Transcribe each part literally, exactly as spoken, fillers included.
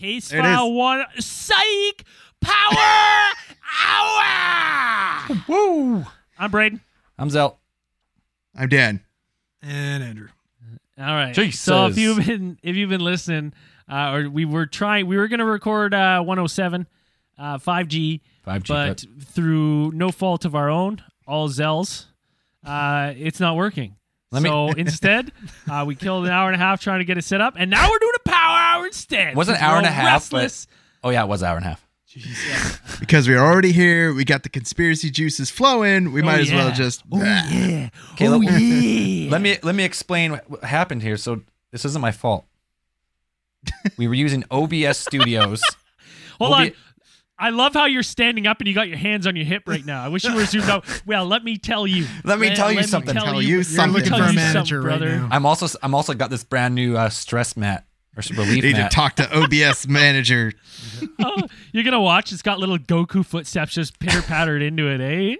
Case There it file is. one. Psych! Power hour! Woo! I'm Braden. I'm Zell. I'm Dan. And Andrew. All right. Jesus. So if you've been if you've been listening, uh, or we were trying, we were going to record uh, one oh seven, uh, five G, five G, but through no fault of our own, all Zells, uh, it's not working. Let me- so instead, uh, we killed an hour and a half trying to get it set up, and now we're doing a power hour instead. It was an because hour we're and a all half, but- restless. Oh, yeah, it was an hour and a half. Because we're already here, we got the conspiracy juices flowing. We Oh, might as well yeah. just. Oh yeah. Okay, oh let- yeah. Let me let me explain what what happened here. So this isn't my fault. We were using O B S Studios. Hold O B- on. I love how you're standing up and you got your hands on your hip right now. I wish you were zoomed out. Well, let me tell you. Let me tell you let something. Me Tell tell you you, You're something. looking tell for a you manager something, right brother. now. I'm also I'm also got this brand new uh, stress mat or relief Need to mat. talk to O B S manager. Oh, you're gonna watch. It's got little Goku footsteps just pitter pattered into it, eh?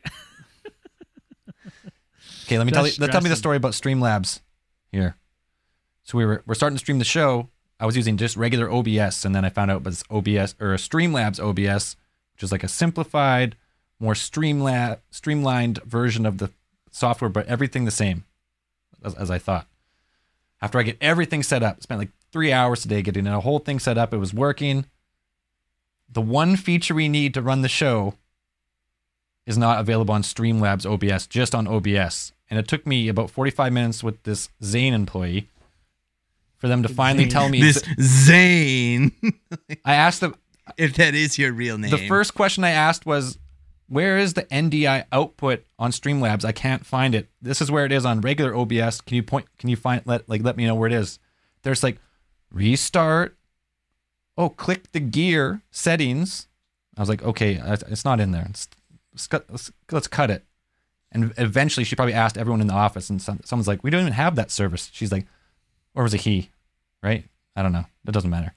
Okay, let me tell you. Just Let tell me the stressing. story about Streamlabs here. So we were we're starting to stream the show. I was using just regular O B S, and then I found out it was O B S or a Streamlabs O B S, which is like a simplified, more streamla- streamlined version of the software, but everything the same as, as I thought. After I get everything set up, spent like three hours today getting the whole thing set up. It was working. The one feature we need to run the show is not available on Streamlabs O B S, just on O B S. And it took me about forty-five minutes with this Zane employee for them to finally Zane. tell me. This Zane, I asked them, if that is your real name. the first question I asked was, where is the N D I output on Streamlabs? I can't find it. This is where it is on regular O B S. Can you point, can you find, let, like, let me know where it is? There's like, restart. Oh, click the gear settings. I was like, okay, it's not in there. It's, let's, cut, let's, let's cut it. And eventually she probably asked everyone in the office, and some, someone's like, we don't even have that service. She's like, or was it he? Right? I don't know. It doesn't matter.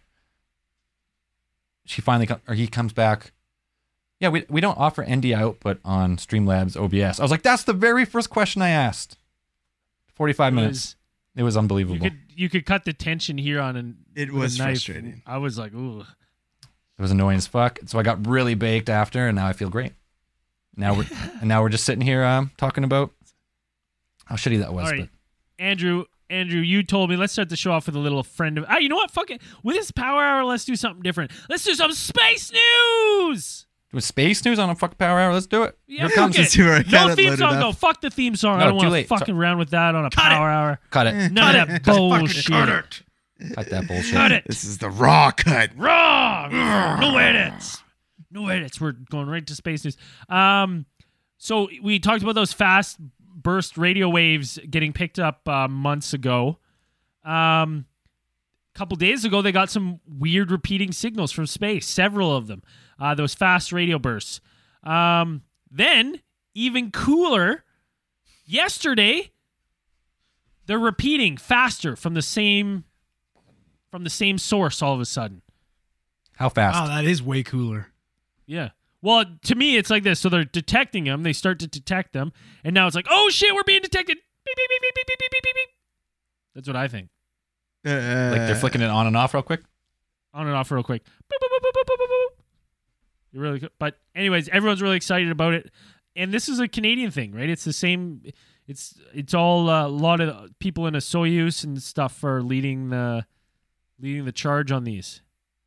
She finally, com- or he comes back. Yeah, we we don't offer N D I output on Streamlabs O B S. I was like, that's the very first question I asked. forty-five It minutes. was- It was You unbelievable. could you could cut the tension here on an. It with a was knife. frustrating. I was like, ooh. It was annoying as fuck. So I got really baked after, and now I feel great. Now we're and now we're just sitting here um, talking about how shitty that was. All right. But Andrew, Andrew, you told me let's start the show off with a little friend of. Ah, you know what? Fuck it. With this power hour, let's do something different. Let's do some space news. with space news on a fucking power hour, let's do it. Yeah, Here fuck comes it. Let's see where I got No it theme loaded song. up. No, fuck the theme song. No, I don't too want to late. fucking around with that on a Cut it. power hour. Cut it. None of that bullshit. Cut it. Cut that bullshit. Cut it. This is the raw cut. Wrong. No edits. No edits. We're going right to space news. Um, so we talked about those fast burst radio waves getting picked up uh, months ago. Um, a couple days ago, they got some weird repeating signals from space. Several of them. Uh, those fast radio bursts. Um, then, even cooler, yesterday, they're repeating faster from the same from the same source all of a sudden. How fast? Wow, that is way cooler. Yeah. Well, to me, it's like this. So they're detecting them. They start to detect them. And now it's like, oh, shit, we're being detected. Beep, beep, beep, beep, beep, beep, beep, beep, beep. That's what I think. Uh, Like they're flicking it on and off real quick? On and off real quick. Boop, boop, boop, boop, boop, boop, boop, boop. You're really good. But anyways, everyone's really excited about it. And this is a Canadian thing, right? It's the same. It's it's all uh, a lot of people in a Soyuz and stuff are leading the leading the charge on these.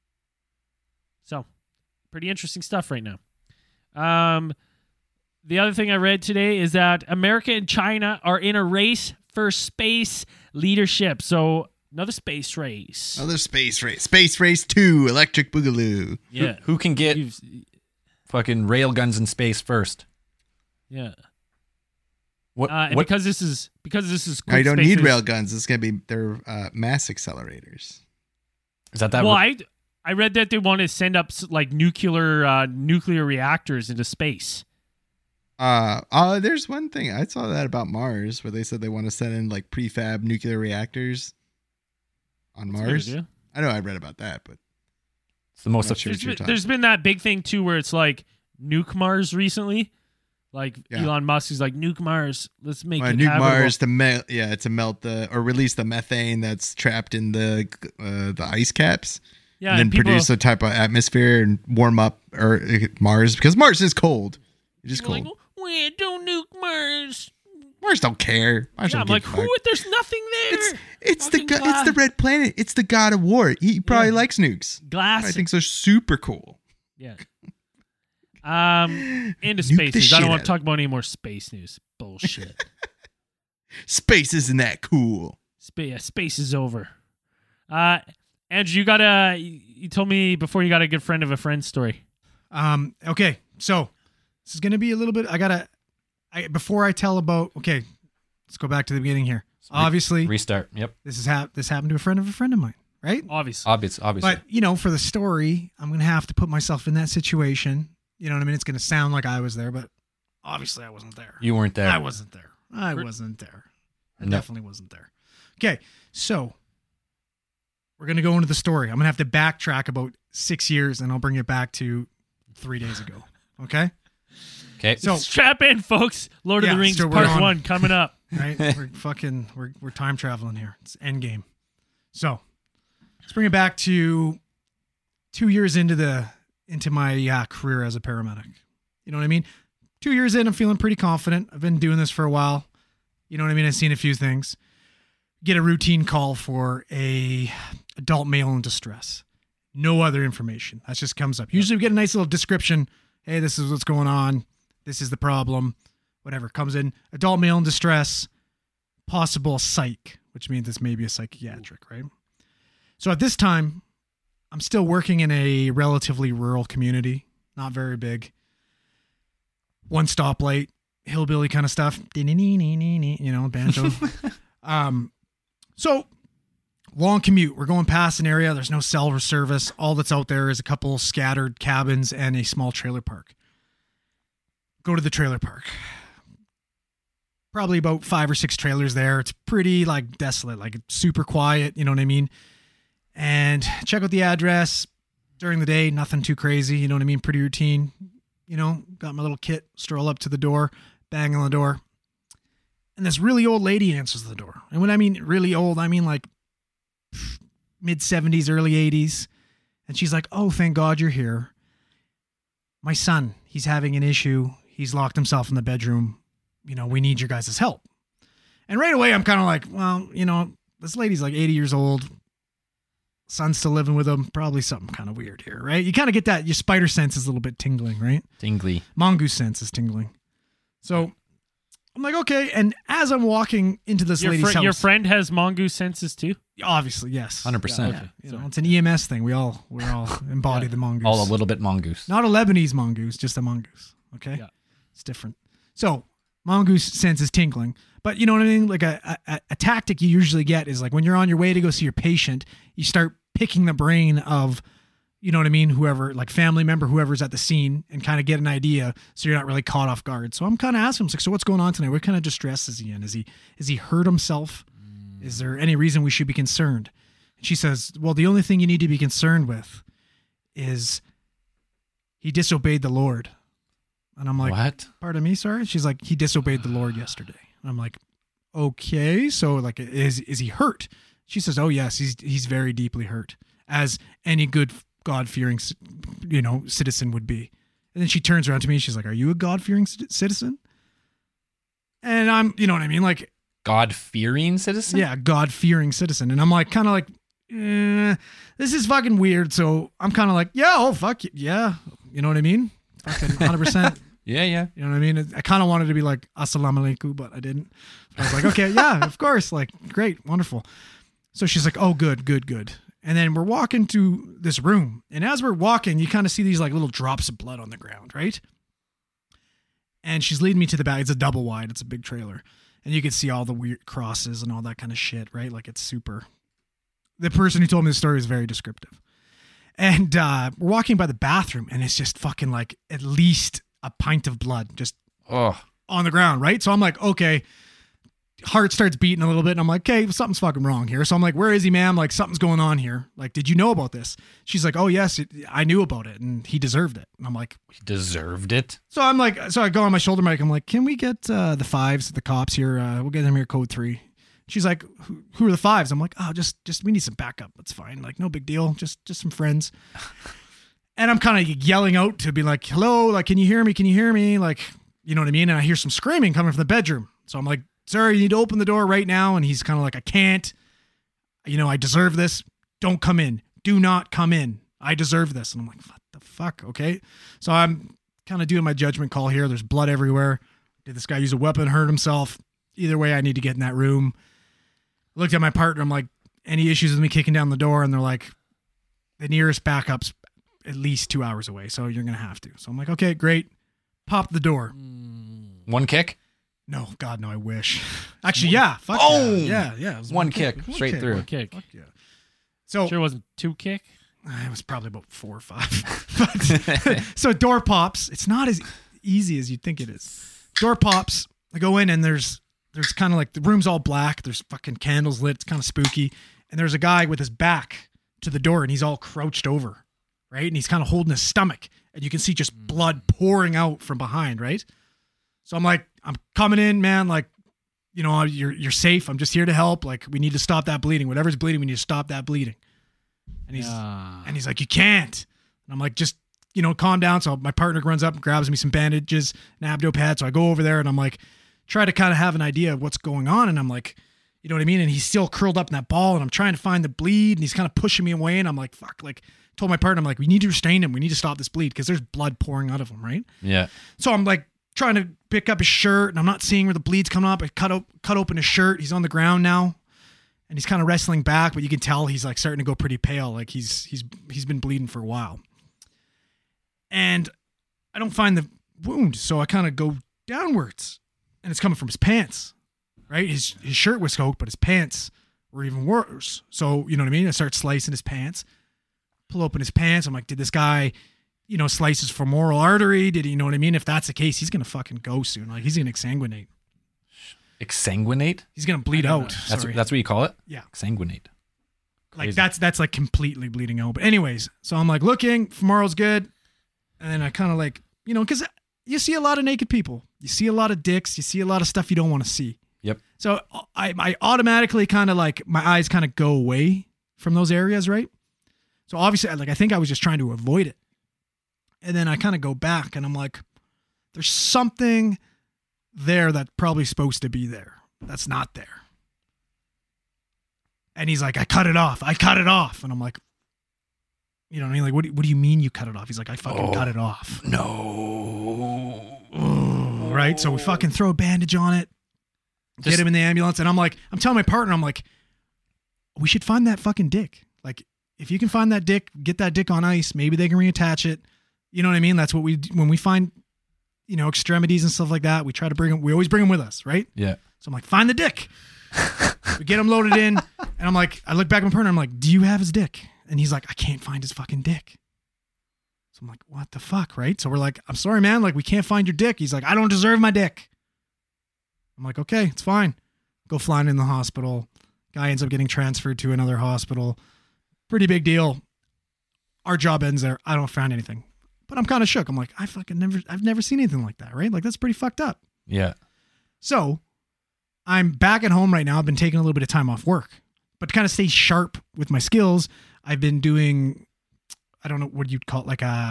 So, pretty interesting stuff right now. Um, the other thing I read today is that America and China are in a race for space leadership. So, another space race. Another space race. Space Race two, Electric Boogaloo. Yeah. Who, who can get You've- fucking rail guns in space first? yeah. What? Uh, and what because this is because this is Now, you quick don't need spaces- rail guns. It's going to be their uh, mass accelerators. is that? That Well, re- I I read that they want to send up s- like nuclear uh, nuclear reactors into space. Uh, uh, there's one thing. I saw that about Mars where they said they want to send in like prefab nuclear reactors on That's a good Mars. idea. I know I read about that, but it's the most. not sure. There's what you're been, talking there's been that big thing too where it's like nuke Mars recently. Like Yeah. Elon Musk is like nuke Mars. Let's make Uh, it nuke habitable." Mars to melt, yeah, to melt the or release the methane that's trapped in the uh, the ice caps. Yeah, and then and people- produce a type of atmosphere and warm up or Mars because Mars is cold. It's just People are cold. like, "Well, don't nuke Mars." Mars don't care. Mars Yeah, don't I'm give like, a fuck. who? There's nothing there. It's it's the Fucking go- it's the gla- red planet. It's the god of war. He probably Yeah. likes nukes. glass. I think so. Super cool. Yeah. Um, into Nuke space the news. I shit don't want out to of talk about any more space news. Bullshit. Space isn't that cool. Spa- yeah, space is over. Uh, Andrew, you got a. You told me before you got a good friend of a friend story. Um, okay, so this is gonna be a little bit. I gotta. I before I tell about. Okay, let's go back to the beginning here. Obviously, Restart. Yep. this is hap- This happened to a friend of a friend of mine, right? Obviously, Obvious. Obviously. But you know, for the story, I'm gonna have to put myself in that situation. You know what I mean? It's gonna sound like I was there, but obviously I wasn't there. you weren't there. I wasn't there. I Crit- wasn't there. I No. definitely wasn't there. Okay, so we're gonna go into the story. I'm gonna have to backtrack about six years, and I'll bring it back to three days ago. Okay, Okay. so strap in, folks. Lord of Yeah, the Rings so we're Part on- One coming up. right, we're fucking we're we're time traveling here. It's Endgame. So let's bring it back to two years into the into my uh, career as a paramedic. You know what I mean? Two years in, I'm feeling pretty confident. I've been doing this for a while. You know what I mean? I've seen a few things. Get a routine call for a adult male in distress. No other information. That just comes up. Usually we get a nice little description. Hey, this is what's going on. This is the problem. Whatever comes in. Adult male in distress. Possible psych, which means this may be a psychiatric, right? So at this time, I'm still working in a relatively rural community. Not very big. One stoplight, hillbilly kind of stuff. You know, banjo. um, so long commute. We're going past an area. There's no cell service. All that's out there is a couple scattered cabins and a small trailer park. Go to the trailer park. Probably about five or six trailers there. It's pretty like desolate, like super quiet. You know what I mean? And check out the address during the day. Nothing too crazy. You know what I mean? Pretty routine. You know, got my little kit, stroll up to the door, bang on the door. And this really old lady answers the door. And when I mean really old, I mean like mid seventies, early eighties. And she's like, oh, thank God you're here. My son, he's having an issue. He's locked himself in the bedroom. You know, we need your guys' help. And right away, I'm kind of like, well, you know, this lady's like eighty years old. Son's still living with him. Probably something kind of weird here, right? You kind of get that. Your spider sense is a little bit tingling, right? Tingly. Mongoose sense is tingling. So I'm like, okay. And as I'm walking into this Your, lady's fri- house, your friend has mongoose senses too. obviously, yes, one hundred percent. okay. You know, it's an E M S thing. We all we all embody Yeah. the mongoose. All a little bit mongoose. Not a Lebanese mongoose, just a mongoose. Okay, Yeah. it's different. So mongoose sense is tingling, but you know what I mean. Like a, a a tactic you usually get is like when you're on your way to go see your patient, you start picking the brain of, you know what I mean, whoever, like family member, whoever's at the scene, and kind of get an idea so you're not really caught off guard. So I'm kind of asking him, like, so what's going on tonight? What kind of distress is he in? Is he is he hurt himself? Is there any reason we should be concerned? And she says, well, the only thing you need to be concerned with is he disobeyed the Lord. And I'm like, What? pardon me, sorry? She's like, he disobeyed the Lord yesterday. And I'm like, okay, so like, is is he hurt? She says, oh yes, he's he's very deeply hurt, as any good God-fearing, you know, citizen would be. And then she turns around to me and she's like, are you a God-fearing c- citizen? And I'm, you know what I mean? Like, God-fearing citizen? yeah, God-fearing citizen. And I'm like, kind of like, eh, this is fucking weird. So I'm kind of like, yeah, oh, fuck it. Yeah. You know what I mean? Fucking one hundred percent. Yeah, yeah. You know what I mean? I kind of wanted to be like, assalamu alaikum, but I didn't. I was like, okay, yeah, of course. Like, great, wonderful. So she's like, oh, good, good, good. And then we're walking to this room. And as we're walking, you kind of see these like little drops of blood on the ground, right? And she's leading me to the back. It's a double wide. It's a big trailer. And you can see all the weird crosses and all that kind of shit, right? Like, it's super. The person who told me the story is very descriptive. And uh, we're walking by the bathroom, and it's just fucking like at least a pint of blood just Oh, on the ground, right? So I'm like, okay. Heart starts beating a little bit, and I'm like, okay, something's fucking wrong here. So I'm like, where is he, ma'am? Like, something's going on here. Like, did you know about this? She's like, oh, yes, it, I knew about it, and he deserved it. And I'm like, he deserved it. so I'm like, so I go on my shoulder mic. I'm like, can we get uh, the fives, the cops here? Uh, we'll get them here, code three. She's like, who, who are the fives? I'm like, oh, just, just, we need some backup. That's fine. Like, no big deal. Just, just some friends. And I'm kind of yelling out to be like, hello, like, can you hear me? Can you hear me? Like, you know what I mean? And I hear some screaming coming from the bedroom. So I'm like, sir, you need to open the door right now. And he's kind of like, I can't, you know, I deserve this. Don't come in. Do not come in. I deserve this. And I'm like, what the fuck? Okay. So I'm kind of doing my judgment call here. There's blood everywhere. Did this guy use a weapon, hurt himself? Either way, I need to get in that room. I looked at my partner. I'm like, any issues with me kicking down the door? And they're like, the nearest backup's at least two hours away. So you're going to have to. So I'm like, okay, great. Pop the door. One kick? No, God, no, I wish. Actually, yeah. Fuck Oh! yeah. Yeah, yeah. It was One kick, One straight kick. through. One kick. Fuck yeah. So Sure wasn't two kick? it was probably about four or five. But, so door pops. It's not as easy as you'd think it is. Door pops. I go in and there's there's kind of like the room's all black. There's fucking candles lit. It's kind of spooky. And there's a guy with his back to the door and he's all crouched over, right? And he's kind of holding his stomach and you can see just blood pouring out from behind, right? So I'm like, I'm coming in, man. Like, you know, you're you're safe. I'm just here to help. Like, we need to stop that bleeding. Whatever's bleeding, we need to stop that bleeding. And he's Ah. and he's like, you can't. And I'm like, just, you know, calm down. So my partner runs up and grabs me some bandages, an abdo pad. So I go over there and I'm like, try to kind of have an idea of what's going on. And I'm like, you know what I mean? And he's still curled up in that ball and I'm trying to find the bleed and he's kind of pushing me away. And I'm like, fuck, like told my partner, I'm like, we need to restrain him. We need to stop this bleed because there's blood pouring out of him, right? Yeah. So I'm like trying to pick up his shirt and I'm not seeing where the bleed's coming up. I cut op- cut open his shirt. He's on the ground now. And he's kind of wrestling back, but you can tell he's like starting to go pretty pale. Like he's he's he's been bleeding for a while. And I don't find the wound, so I kind of go downwards. And it's coming from his pants. Right? His his shirt was soaked, but his pants were even worse. So, you know what I mean? I start slicing his pants. Pull open his pants. I'm like, did this guy, you know, slice his femoral artery? Did he, you know what I mean? If that's the case, he's gonna fucking go soon. Like he's gonna exsanguinate. Exsanguinate? He's gonna bleed out. That's Sorry. that's what you call it? Yeah. Exsanguinate. Like Crazy. that's that's like completely bleeding out. But anyways, so I'm like looking, femoral's good, and then I kind of like, you know, because you see a lot of naked people, you see a lot of dicks, you see a lot of stuff you don't want to see. Yep. So I I automatically kind of like my eyes kind of go away from those areas, right? So obviously, like I think I was just trying to avoid it, and then I kind of go back, and I'm like, there's something there that's probably supposed to be there that's not there. And he's like, I cut it off. I cut it off. And I'm like, you know what I mean? Like, what do, what do you mean you cut it off? He's like, I fucking Oh. cut it off. No. Oh, right? So we fucking throw a bandage on it, Just- get him in the ambulance. And I'm like, I'm telling my partner, I'm like, we should find that fucking dick. Like, if you can find that dick, get that dick on ice. Maybe they can reattach it. You know what I mean? That's what we, do. When we find, you know, extremities and stuff like that, we try to bring them, we always bring them with us, right? Yeah. So I'm like, find the dick. We get him loaded in, and I'm like, I look back at my partner, I'm like, do you have his dick? And he's like, I can't find his fucking dick. So I'm like, what the fuck, right? So we're like, I'm sorry, man, like we can't find your dick. He's like, I don't deserve my dick. I'm like, okay, it's fine. Go flying in the hospital. Guy ends up getting transferred to another hospital. Pretty big deal. Our job ends there. I don't find anything. But I'm kind of shook. I'm like, I fucking never, I've never seen anything like that, right? Like that's pretty fucked up. Yeah. So I'm back at home right now. I've been taking a little bit of time off work, but to kind of stay sharp with my skills, I've been doing, I don't know what you'd call it, like a,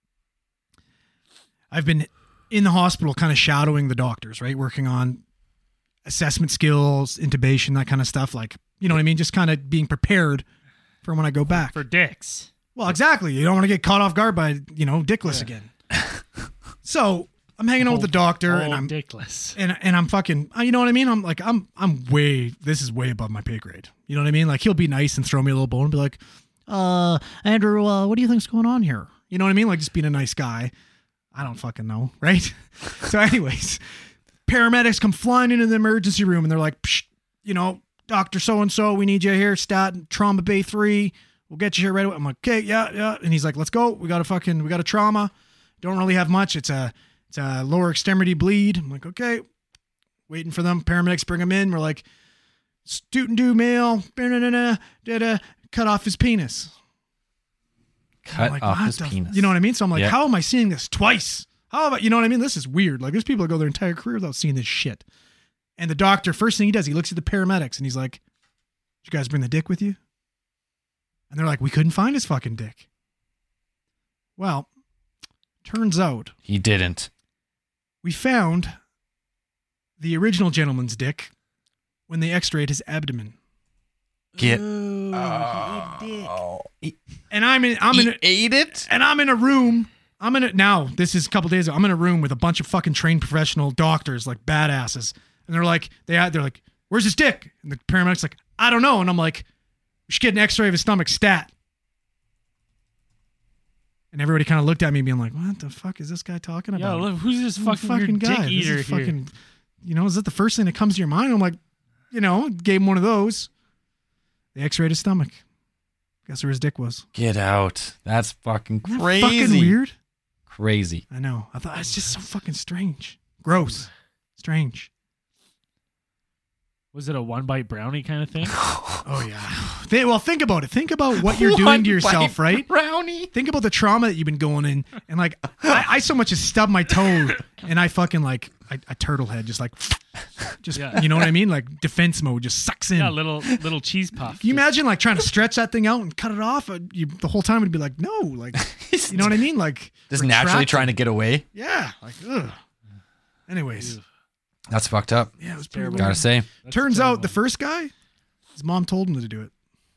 I've been in the hospital kind of shadowing the doctors, right? Working on assessment skills, intubation, that kind of stuff. Like, you know what I mean? Just kind of being prepared for when I go back. For dicks. Well, exactly. You don't want to get caught off guard by, you know, dickless Yeah. again. So I'm hanging out with the doctor and Oh, I'm dickless. and and I'm fucking, you know what I mean? I'm like, I'm I'm way, this is way above my pay grade. You know what I mean? Like he'll be nice and throw me a little bone and be like, uh, Andrew, uh, what do you think's going on here? You know what I mean? Like just being a nice guy. I don't fucking know, right? So anyways, paramedics come flying into the emergency room and they're like, Psh, you know, Doctor so-and-so, we need you here, stat, trauma bay three. We'll get you here right away. I'm like, okay, yeah, yeah. And he's like, let's go. We got a fucking, we got a trauma. Don't really have much. It's a, it's a lower extremity bleed. I'm like, okay. Waiting for them. Paramedics bring him in. We're like, student do male, da-da, cut off his penis. Cut I'm like, off what his the f- penis. You know what I mean? So I'm like, Yeah. how am I seeing this twice? How about, you know what I mean? This is weird. Like there's people that go their entire career without seeing this shit. And the doctor, first thing he does, he looks at the paramedics and he's like, "Did you guys bring the dick with you?" And they're like, "We couldn't find his fucking dick." Well, turns out He didn't. we found the original gentleman's dick when they x-rayed his abdomen. Get. Oh, And I'm in I'm He in a, ate it? and I'm in a room. I'm in a now, this is a couple days ago. I'm in a room with a bunch of fucking trained professional doctors, like badasses. And they're like, they had they're like, "Where's his dick?" And the paramedic's like, "I don't know." And I'm like, "We should get an x-ray of his stomach, stat." And everybody kind of looked at me being like, "What the fuck is this guy talking yeah, about?" look, who's this Who's fucking, the weird guy? dick This eater is here? fucking, you know, is that the first thing that comes to your mind? I'm like, you know, gave him one of those. They x-rayed his stomach. Guess where his dick was. Get out. That's fucking Isn't that crazy. fucking weird? Crazy. I know. I thought it's just so fucking strange. Gross. Strange. Was it a one bite brownie kind of thing? Oh yeah. Th- well, think about it. Think about what you're doing One to yourself, bite right? Brownie. Think about the trauma that you've been going in, and like I, I so much as stubbed my toe, and I fucking like a, a turtle head, just like, just Yeah. you know what I mean? Like defense mode just sucks in. Yeah, little little cheese puff. Can you Just- imagine like trying to stretch that thing out and cut it off? Uh, You, the whole time would be like, no, like, you know what I mean? Like Just naturally retract it. trying to get away. Yeah, like, ugh. Anyways, Ew. That's fucked up. yeah, it was pretty Terrible. weird. Gotta say. That's Turns terrible. out the first guy, his mom told him to do it.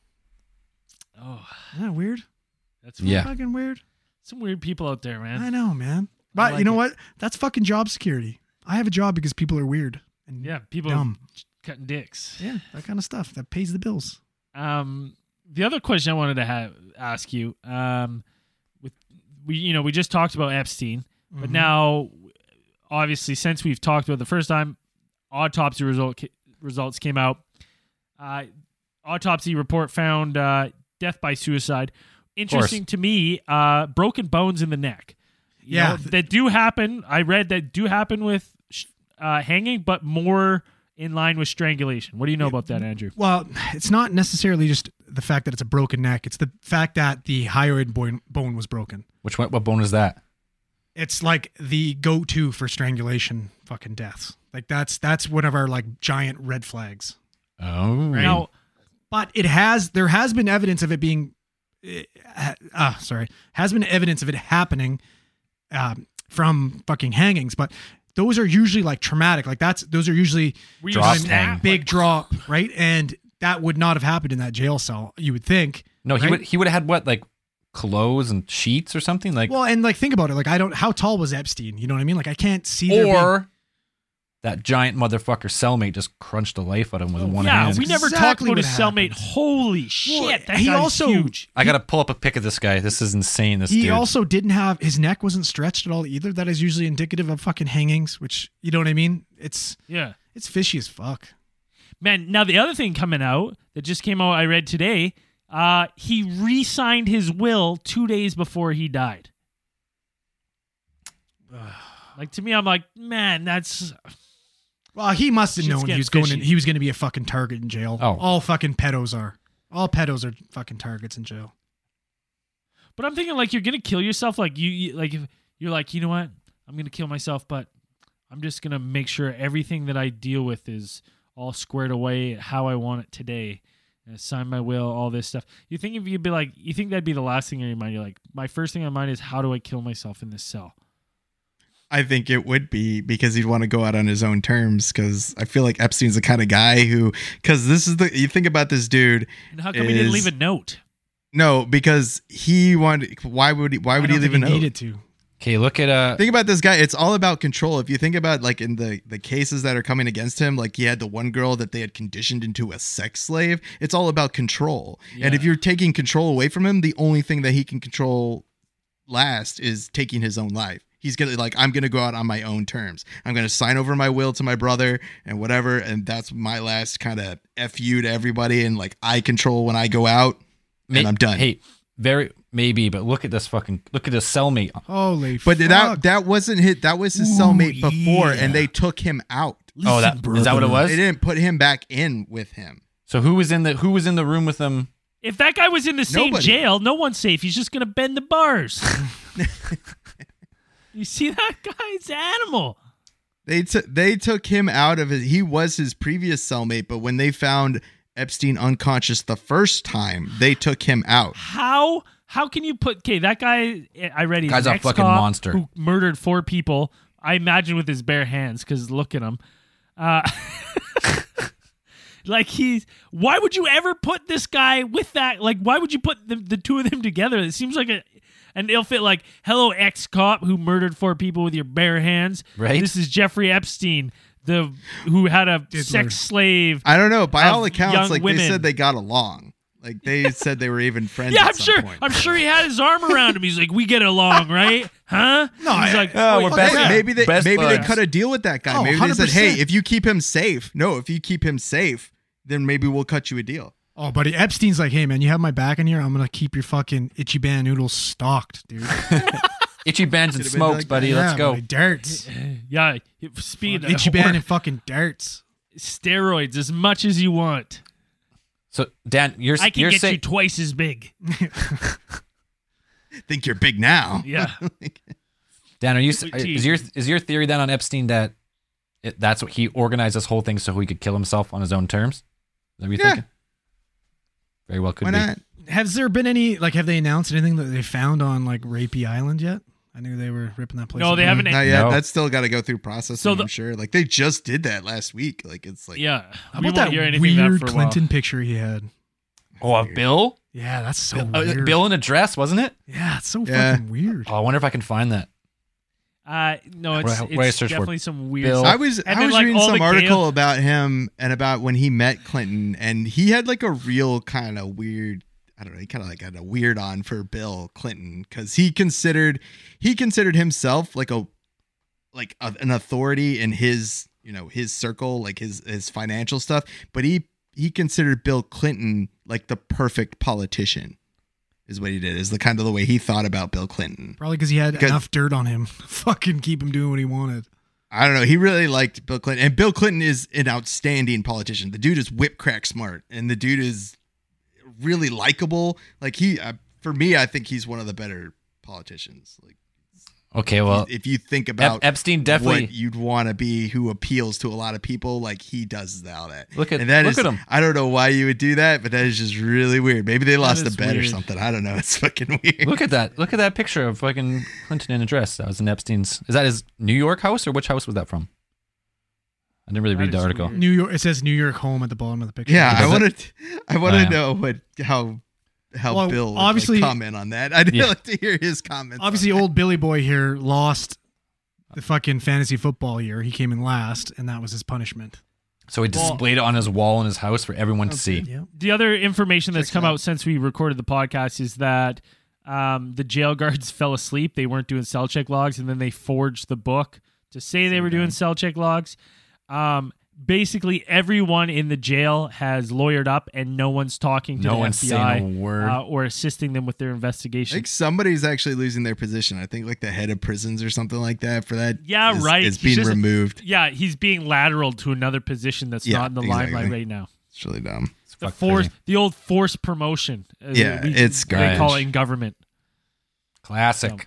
Oh, Isn't that weird? that's Yeah. Fucking weird. some weird people out there, man. I know, man. But like you know it. what? That's fucking job security. I have a job because people are weird and Yeah, people dumb. cutting dicks. Yeah, that kind of stuff that pays the bills. Um, the other question I wanted to have ask you, um, with we, you know, we just talked about Epstein, but Mhm. now, obviously, since we've talked about it the first time, autopsy result ca- results came out. Uh, autopsy report found uh, death by suicide. Interesting to me, uh, broken bones in the neck. You Yeah. know, that do happen. I read that do happen with sh- uh, hanging, but more in line with strangulation. What do you know about that, Andrew? Well, it's not necessarily just the fact that it's a broken neck. It's the fact that the hyoid bone, bone was broken. Which one, what bone is that? It's like the go-to for strangulation fucking deaths. Like that's that's one of our like giant red flags. Oh. Now, But it has there has been evidence of it being uh, uh sorry, has been evidence of it happening um, from fucking hangings, but those are usually like traumatic. Like that's those are usually were you Drop snapped? hang. big drop, right? And that would not have happened in that jail cell, you would think. No, he right? would he would have had what, like clothes and sheets or something? Like Well, and like think about it. Like I don't how tall was Epstein? You know what I mean? Like I can't see there being- or that giant motherfucker cellmate just crunched the life out of him with one Yeah, hand. we never talked exactly about what his cellmate. happens. Holy shit, that he guy's also- huge. I gotta pull up a pic of this guy. This is insane. This he dude. also didn't have his neck wasn't stretched at all either. That is usually indicative of fucking hangings, which you know what I mean? It's Yeah. it's fishy as fuck. Man, now the other thing coming out that just came out, I read today, uh, he re-signed his will two days before he died. Like to me, I'm like, man, that's Well, he must have Shit's known he getting was going. In, fishy. he was going to be a fucking target in jail. Oh. All fucking pedos are. All pedos are fucking targets in jail. But I'm thinking like you're gonna kill yourself. Like you, you like if you're like, you know what? I'm gonna kill myself, but I'm just gonna make sure everything that I deal with is all squared away how I want it today. And sign my will, all this stuff. You think if you'd be like, you think that'd be the last thing on your mind? You're like, my first thing on mind is how do I kill myself in this cell? I think it would be because he'd want to go out on his own terms. Because I feel like Epstein's the kind of guy who, because this is the you think about this dude. And how come he didn't Is- leave a note? No, because he wanted. Why would he? Why would I he don't leave a think note? needed to. Okay, look at uh Think about this guy. It's all about control. If you think about like in the the cases that are coming against him, like he had the one girl that they had conditioned into a sex slave. It's all about control. And if Yeah. you're taking control away from him, the only thing that he can control last is taking his own life. He's gonna like I'm gonna go out on my own terms. I'm gonna sign over my will to my brother and whatever, and that's my last kind of F you to everybody. And like I control when I go out, and ma- I'm done. Hey, very maybe, but look at this fucking look at this cellmate. Holy But fuck. that that wasn't his that was his Ooh, cellmate before, yeah. and they took him out. Oh, that is that what it was? They didn't put him back in with him. So who was in the who was in the room with him? If that guy was in the same Nobody. jail, no one's safe. He's just gonna bend the bars. You see that guy's animal. They took they took him out of it. He was his previous cellmate, but when they found Epstein unconscious the first time, they took him out. How how can you put okay, that guy I read he's Guy's an a fucking ex-cop monster. who murdered four people. I imagine with his bare hands, because look at him. Uh Like he's, why would you ever put this guy with that? Like, why would you put the, the two of them together? It seems like a, an ill fit. Like, hello, ex-cop who murdered four people with your bare hands. Right. This is Jeffrey Epstein, the who had a Diddler. sex slave. I don't know. By Of all accounts, young like women. they said they got along. Like they said they were even friends. Yeah, at I'm some sure. point. I'm sure he had his arm around him. He's like, we get along, right? Huh? No, He's I- like, Oh, wait, we're fuck best- yeah. Maybe they Best maybe they buds. cut a deal with that guy. Oh, maybe they said, "Hey, one hundred percent. if you keep him safe, no, if you keep him safe, then maybe we'll cut you a deal." Oh, buddy, Epstein's like, hey man, you have my back in here. I'm gonna keep your fucking itchy band noodles stocked, dude. Itchy bands and Could've been smokes, like buddy. Yeah, Let's go. buddy, darts. Yeah, speed. Itchy band and fucking darts. steroids as much as you want. So Dan, you're I can you're get saying you twice as big. Think you're big now. Yeah. Dan, are you Wait, is your is your theory then on Epstein that it, that's what he organized this whole thing so he could kill himself on his own terms? Is that what you Yeah. thinking? Very well could Why be. not? Has there been any like have they announced anything that they found on like Rapey Island yet? I knew they were ripping that place. No, they apart. haven't. Not yet. No. That's still got to go through processing. So the- I'm sure. Like they just did that last week. Like it's like Yeah. How we about won't that hear anything of weird that for a Clinton picture he had? Oh, a Bill? Yeah, that's so Uh, weird. Bill in a dress, wasn't it? Yeah, it's so Yeah. fucking weird. Oh, I wonder if I can find that. while. Uh, no, it's, What do I- what do I it's search for? definitely some weird. Bill. stuff. I was And I then, was like, reading all some the article Gale- about him and about when he met Clinton, and he had like a real kind of weird. I don't know. He kind of like had a weird on for Bill Clinton because he considered he considered himself like a like a, an authority in his you know his circle, like his his financial stuff, but he he considered Bill Clinton like the perfect politician. Is what he did. Is the kind of the way he thought about Bill Clinton. Probably because he had Because- enough dirt on him. Fucking keep him doing what he wanted. I don't know. He really liked Bill Clinton, and Bill Clinton is an outstanding politician. The dude is whip crack smart, and the dude is really likable. Like he, uh, for me, I think he's one of the better politicians. Like Okay, well, if you think Ep- about Epstein definitely. what you'd want to be, who appeals to a lot of people, like he does all that. Look at- and that look is- at him. I don't know why you would do that, but that is just really weird. Maybe they lost a is bet or weird. something. I don't know. It's fucking weird. Look at that! Look at that picture of fucking Clinton in a dress. That was in Epstein's. Is that his New York house or which house was that from? I didn't really That read the is article. weird. New York. It says New York home at the bottom of the picture. Yeah, I Does it? want to. I want Oh, to yeah. know what how how Well, Bill would, obviously- like, comment on that. I'd Yeah. like to hear his comments. on Obviously, that. old Billy Boy here lost the fucking fantasy football year. He came in last, and that was his punishment. So he Well- displayed it on his wall in his house for everyone to see. Yeah. The other information that's Check come it out. out since we recorded the podcast is that um, the jail guards fell asleep. They weren't doing cell check logs, and then they forged the book to say they were doing cell check logs. Um, basically, everyone in the jail has lawyered up, and no one's talking to No the one's F B I saying a word. uh, or assisting them with their I investigation. think somebody's actually losing their position. I think like the head of prisons or something like that for that. Yeah, is, right. Is He's being just- removed. Yeah, he's being lateraled to another position that's Yeah, not in the exactly. limelight right now. It's really dumb. It's The fuck force, crazy. the old forced promotion. uh, Yeah, it's they call it garbage. in government. Classic.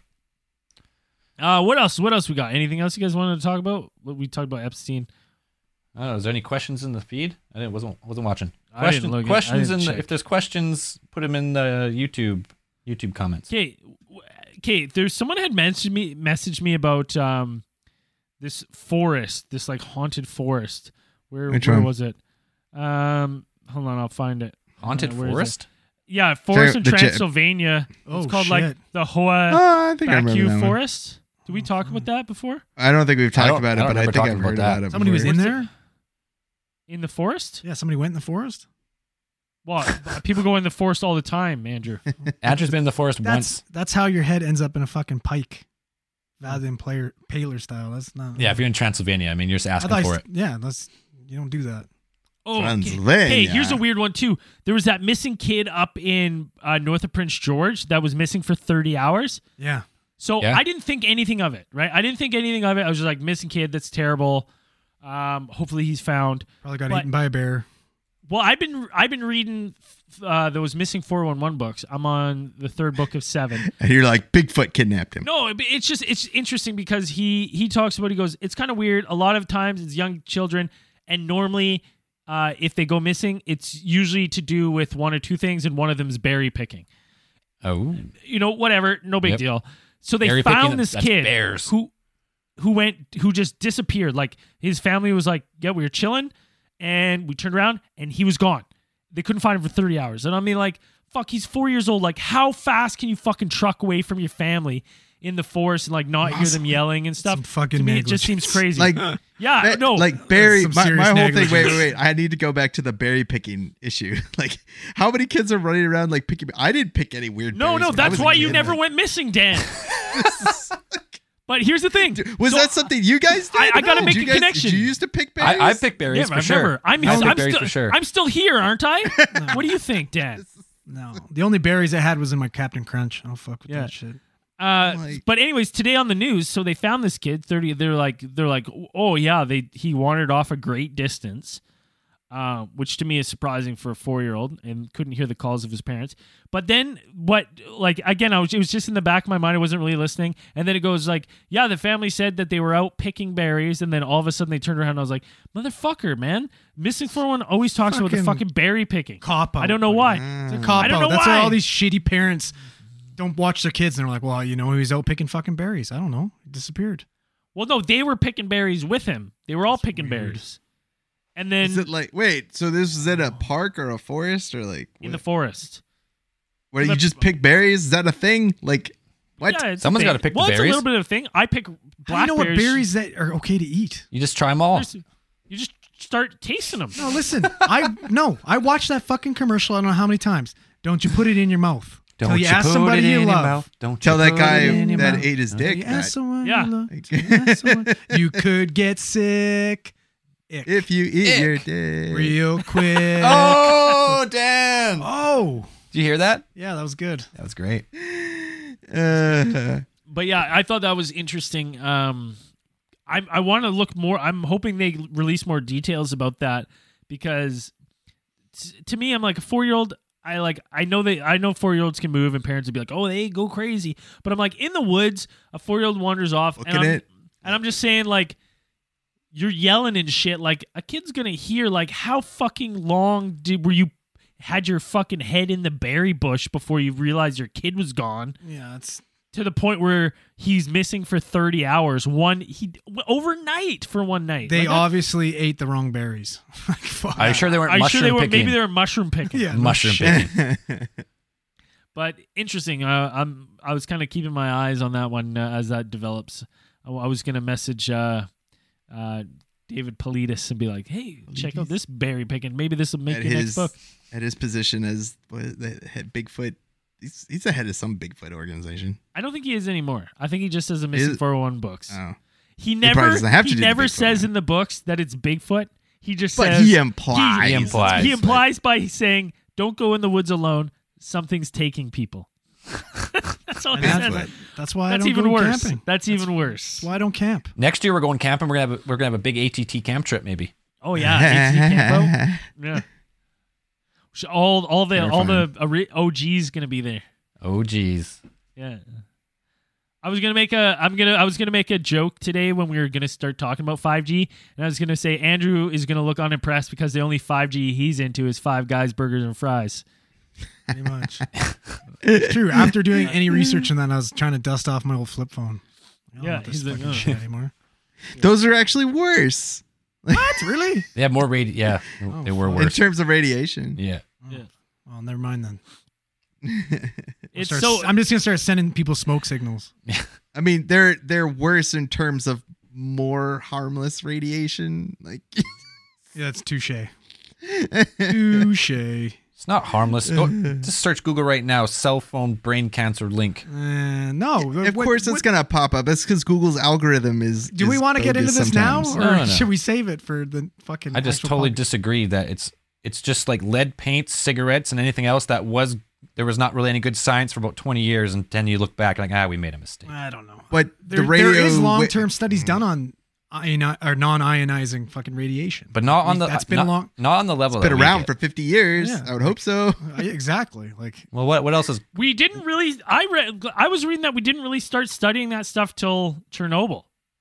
Uh, what else? What else we got? Anything else you guys wanted to talk about? What we talked about Epstein. I don't know. Is there any questions in the feed? I didn't, wasn't wasn't watching. I Question, didn't look at- I questions didn't in the, check. if there's questions, put them in the YouTube YouTube comments. Okay, okay. There's someone had messaged me messaged me about um this forest, this like haunted forest. Where Which where one? was it? Um, hold on, I'll find it. Haunted Uh, where is forest. Yeah, forest in the jet- Transylvania. Oh, it's called shit. like the Hoa Oh, I think I remember Baku that one. Forest. Did we talk about that before? I don't think we've I talked don't- about I it, don't but I remember think I've talking heard about about that. it. Somebody was before. in What's there. In the forest? Yeah, somebody went in the forest. Well, people go in the forest all the time, Andrew. Andrew's been in the forest That's once. that's how your head ends up in a fucking pike, rather than player Paler style. That's not. Yeah, if you're in Transylvania, I mean, you're just I asking thought for you it. st- yeah, that's you don't do that. Oh, okay. Transylvania. Hey, here's a weird one too. There was that missing kid up in uh, north of Prince George that was missing for thirty hours. Yeah, So Yeah. I didn't think anything of it, right? I didn't think anything of it. I was just like, missing kid, that's terrible. Um, hopefully he's found. probably got But- eaten by a bear. Well, I've been I've been reading uh, those missing four one one books. I'm on the third book of seven. And you're like, Bigfoot kidnapped him. No, it- it's just it's interesting because he he talks about he goes, it's kind of weird. A lot of times it's young children, and normally uh, if they go missing, it's usually to do with one or two things, and one of them is berry picking. Oh, You know, whatever, no big Yep. deal. So they Berry found picking, this that's kid bears. who who went who just disappeared. Like his family was like, yeah, we were chilling, and we turned around and he was gone. They couldn't find him for thirty hours. And I mean, like, fuck, he's four years old. Like, how fast can you fucking truck away from your family in the forest and like not hear them yelling and stuff? Some fucking to me, it just negligence. seems crazy. Like, yeah, Ba- no, like Barry, some my, serious my whole thing. Wait, negligence. wait, wait. I need to go back to the berry picking issue. Like, how many kids are running around like picking? I didn't pick any weird. no, berries no. when I That's was a why you kid. never Like, went missing, Dan. But here's the thing. Was So, that something you guys did? I- I gotta Did make you a guys- connection. Did you used to pick berries? I, I picked berries Yeah, for but sure. remember, I'm, I I'm, picked berries still, for sure. I'm still here, aren't I? What do you think, Dan? No, the only berries I had was in my Captain Crunch. I don't fuck with Yeah. that shit. Uh, Like- but anyways, today on the news, so they found this kid. Thirty. They're like, they're like, oh yeah, they he wandered off a great distance, uh, which to me is surprising for a four-year-old, and couldn't hear the calls of his parents. But then, what? Like again, I was it was just in the back of my mind. I wasn't really listening. And then it goes like, yeah, the family said that they were out picking berries, and then all of a sudden they turned around. and I was like, motherfucker, man, missing four one always talks about the Fucking fucking berry picking. Cop out. I don't know why. It's a cop I don't out. know That's why. why all these shitty parents don't watch their kids and they're like, well, you know, he was out picking fucking berries. I don't know. He disappeared. Well, no, they were picking berries with him. They were all picking weird. berries. And then Is it like wait? So this was in a park or a forest or like in the what? forest. where you the- just pick berries? Is that a thing? Like what? Yeah, it's a Someone's thing. gotta pick the well, it's a berries. little bit of a thing. I pick How do you blackberries. know what berries that are okay to eat? You just try them all. You just start tasting them. No, listen. I no. I watched that fucking commercial. I don't know how many times. Don't you put it in your mouth? Don't Till you, you ask put somebody it you in your love. mouth. Don't Tell you that put guy it in your that mouth. ate his dick You that ask someone Yeah. you love. You ask someone- you could get sick. Ick. if you eat Ick. your dick. Real quick. Oh, Dan! Oh. Did you hear that? Yeah, that was good. That was great. Uh, But yeah, I thought that was interesting. Um, I I want to look more. I'm hoping they release more details about that because t- to me, I'm like a four year old. I like I know they I know four year olds can move and parents would be like, oh, they go crazy. But I'm like in the woods, a four year old wanders off, Look and at I'm, it. and I'm just saying like. You're yelling and shit. Like a kid's gonna hear. Like how fucking long did were you had your fucking head in the berry bush before you realized your kid was gone? Yeah, it's To the point where he's missing for thirty hours. One he overnight for one night. they Like, that- obviously ate the wrong berries. Like, fuck. Are you sure they weren't Are you mushroom sure they were? picking? Maybe they were mushroom picking. Yeah, no mushroom shit. picking. But interesting. Uh, I'm. I was kind of keeping my eyes on that one uh, as that develops. I, I was gonna message uh, uh, David Politis and be like, "Hey, check out this berry picking. Maybe this will make at your his next book." at his position as what, the head Bigfoot. He's he's the head of some Bigfoot organization. I don't think he is anymore. I think he just has a missing Is- four oh one books. Oh, He probably never. doesn't have to he do the never Bigfoot says one. in the books that it's Bigfoot. He just but says he implies. He implies. He implies by saying, "Don't go in the woods alone. Something's taking people." That's all And he that's, says. what, that's why I That's don't even go worse. camping. That's even worse. That's why I don't camp. Next year we're going camping. We're gonna have a, we're gonna have a big A T T camp trip maybe. Oh yeah, A T T camp out. Yeah. Sh- All all the all the ori- O Gs gonna be there. Oh geez. Yeah. I was gonna make a I'm gonna I was gonna make a joke today when we were gonna start talking about five G, and I was gonna say Andrew is gonna look unimpressed because the only five G he's into is Five Guys burgers and fries. Pretty much. It's true. After doing any research on that, I was trying to dust off my old flip phone. I don't Yeah, want this he's like, fucking "Oh." shit anymore. Those are actually worse What? Really? They have more radi Yeah, Oh, they were fuck. in worse. terms of radiation. Yeah. Yeah. Well, never mind then. It's Start- so I'm just gonna start sending people smoke signals. I mean, they're they're worse in terms of more harmless radiation. Like Yeah, that's touche. Touche. It's not harmless. Go just search Google right now. Cell phone brain cancer link. Uh, no. of what- course it's what- gonna pop up. It's because Google's algorithm is. Do we is want to get into bogus this now, sometimes. or No, no, no. should we save it for the fucking? I just actual totally podcast? disagree that it's it's just like lead paint, cigarettes, and anything else that was there was not really any good science for about twenty years, and then you look back like ah, we made a mistake. I don't know. But There, the radio there is wi- long-term studies done on ion- or non-ionizing fucking radiation. But not on the That's been not, a long. not on the level. Been that we around get. for fifty years. Yeah. I would hope so. Uh, exactly. Like Well, what what else is We didn't really. I read. I was reading that we didn't really start studying that stuff till Chernobyl.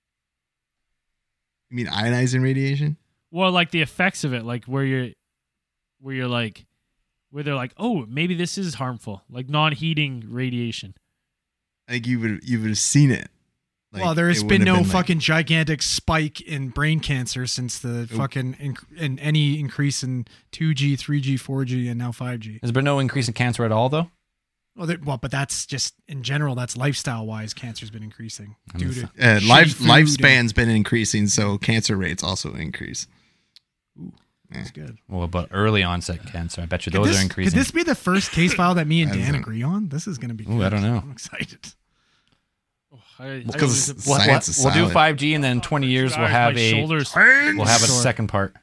You mean ionizing radiation? Well, like the effects of it, like where you're, where you're like, where they're like, oh, maybe this is harmful, like non-heating radiation. I think you would you would have seen it. Like, well, there has it been wouldn't no have like- fucking gigantic spike in brain cancer since the fucking inc- in any increase in two G, three G, four G, and now five G. has there been no increase in cancer at all though? Well, there, well, but that's just in general. That's lifestyle wise, cancer's been increasing due to Uh, shitty life food lifespan's been increasing, so cancer rates also increase. and- That's good. Well, but early onset cancer, I bet you Could those this, are increasing. Could this be the first case file that me and I Dan don't- agree on? This is going to be. Ooh, I good. don't know. I'm excited. Oh, I, I Because was- We'll, science we'll- is we'll do silent. five G, and then in twenty years we'll Sorry, have my a shoulders. we'll have a Sore. second part.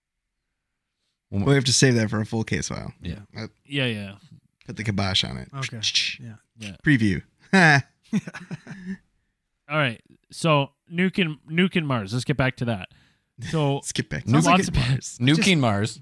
We have to save that for a full case file. Yeah. Uh, yeah, yeah. Put the kibosh on it. Okay. Yeah. Yeah. Preview. All right. So nuking nuking Mars. Let's get back to that. So Let's get back. Sounds Nuke like it, a- Mars. Nuking Mars.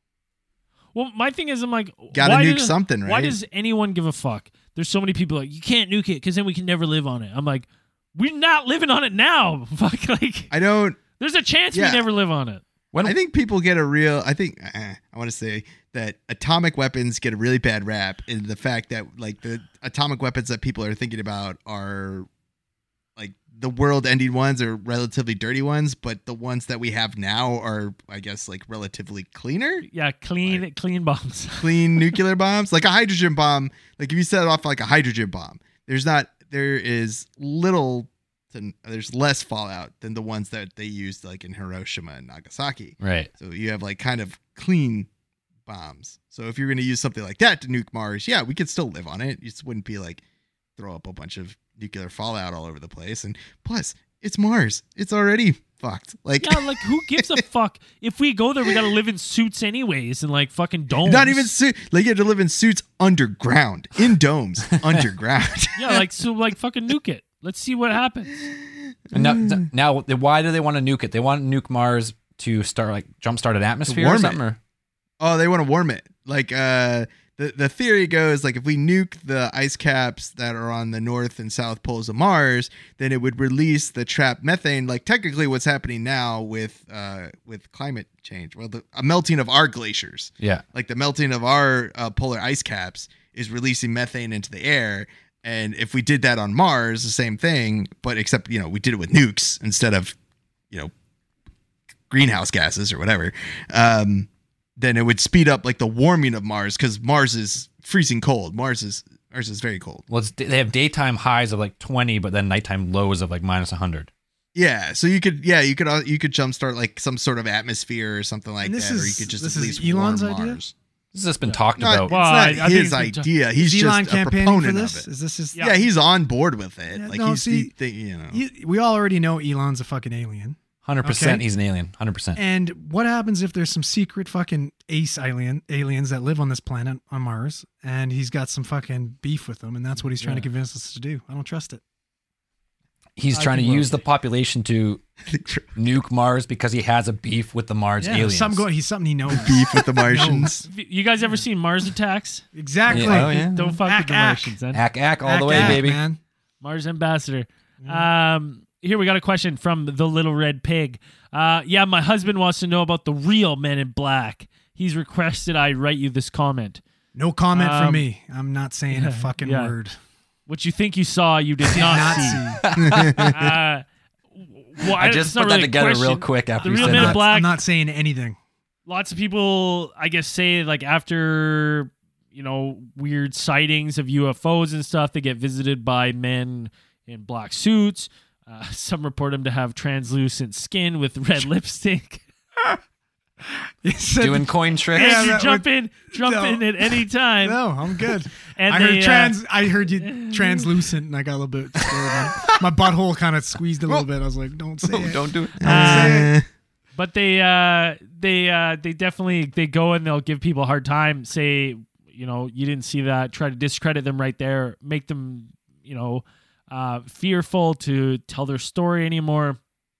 well, my thing is, I'm like, Gotta why nuke does- something, Why right? does anyone give a fuck? There's so many people like you can't nuke it because then we can never live on it. I'm like, we're not living on it now. Fuck, like I don't. there's a chance Yeah. we never live on it. When I think people get a real. I think uh, I want to say that atomic weapons get a really bad rap in the fact that like the atomic weapons that people are thinking about are like the world-ending ones or relatively dirty ones, but the ones that we have now are, I guess, like relatively cleaner, Yeah, clean clean bombs. clean nuclear bombs, like a hydrogen bomb. Like if you set it off like a hydrogen bomb, there's not there is little. To, there's less fallout than the ones that they used like in Hiroshima and Nagasaki. right. So you have like kind of clean bombs. So if you're going to use something like that to nuke Mars, yeah, we could still live on it. You just wouldn't be like throw up a bunch of nuclear fallout all over the place. And plus, it's Mars. It's already fucked. Like, Yeah, like who gives a fuck? If we go there, we gotta live in suits anyways and like fucking domes. not even suit. Like you have to live in suits underground, in domes, underground. Yeah, like so like fucking nuke it. Let's see what happens. And now, now, why do they want to nuke it? They want to nuke Mars to start like jumpstart an atmosphere warm or it. something. Or? Oh, they want to warm it. Like uh the the theory goes like if we nuke the ice caps that are on the north and south poles of Mars, then it would release the trapped methane. Like technically, what's happening now with uh with climate change, well, the a melting of our glaciers, Yeah. like the melting of our uh, polar ice caps, is releasing methane into the air. And if we did that on Mars, the same thing, but except you know we did it with nukes instead of you know greenhouse gases or whatever. Um, then it would speed up like the warming of Mars because Mars is freezing cold. Mars is Mars is very cold. Well, it's, they have daytime highs of like twenty, but then nighttime lows of like minus one hundred. Yeah, so you could yeah you could uh, you could jumpstart like some sort of atmosphere or something like And this that, or you is- could just this at is least Elon's warm idea? Mars. This has just been talked Not, about. it's Well, not I- I think his it's been- idea. He's Is Elon just a campaigning for proponent this? of it. Is this just? Yeah. he's on board with it. Yeah, like no, he's see, he, you know. He- we all already know Elon's a fucking alien. one hundred percent Okay. he's an alien. one hundred percent. And what happens if there's some secret fucking ace alien aliens that live on this planet on Mars, and he's got some fucking beef with them, and that's what he's trying to Yeah. convince us to do? I don't trust it. He's I trying to think we're use the okay. population to nuke Mars because he has a beef with the Mars Yeah, aliens. some go, he's something he knows. beef with the Martians. You guys ever seen Mars Attacks? Exactly. Yeah, oh, yeah. Don't fuck Ack, with the ack. Martians, then. Ack ack all Ack, the way, ack, baby. Man. Mars Ambassador. Um, here we got a question from the Little Red Pig. Uh, yeah, my husband wants to know about the real Men in Black. He's requested I write you this comment. No comment Um, from me. I'm not saying yeah, a fucking yeah. word. What you think you saw, you did not, Not see. see. Uh, well, I it's just not put that really a together real question. quick after The you real said Men in that. Black. I'm not saying anything. Lots of people, I guess, say like after you know weird sightings of U F Os and stuff, they get visited by men in black suits. Uh, some report them to have translucent skin with red lipstick. He said- Doing coin tricks. Yeah, Andrew, that jump would- in, jump no. in at any time. No, I'm good. And I they, heard uh, trans. I heard you translucent, and I got a little bit scared. My, my butthole kind of squeezed a little bit. I was like, "Don't say it." Don't do it. Don't say Uh, it. But they, uh, they, uh, they definitely they go and they'll give people a hard time. Say, you know, you didn't see that. Try to discredit them right there. Make them, you know, uh, fearful to tell their story anymore.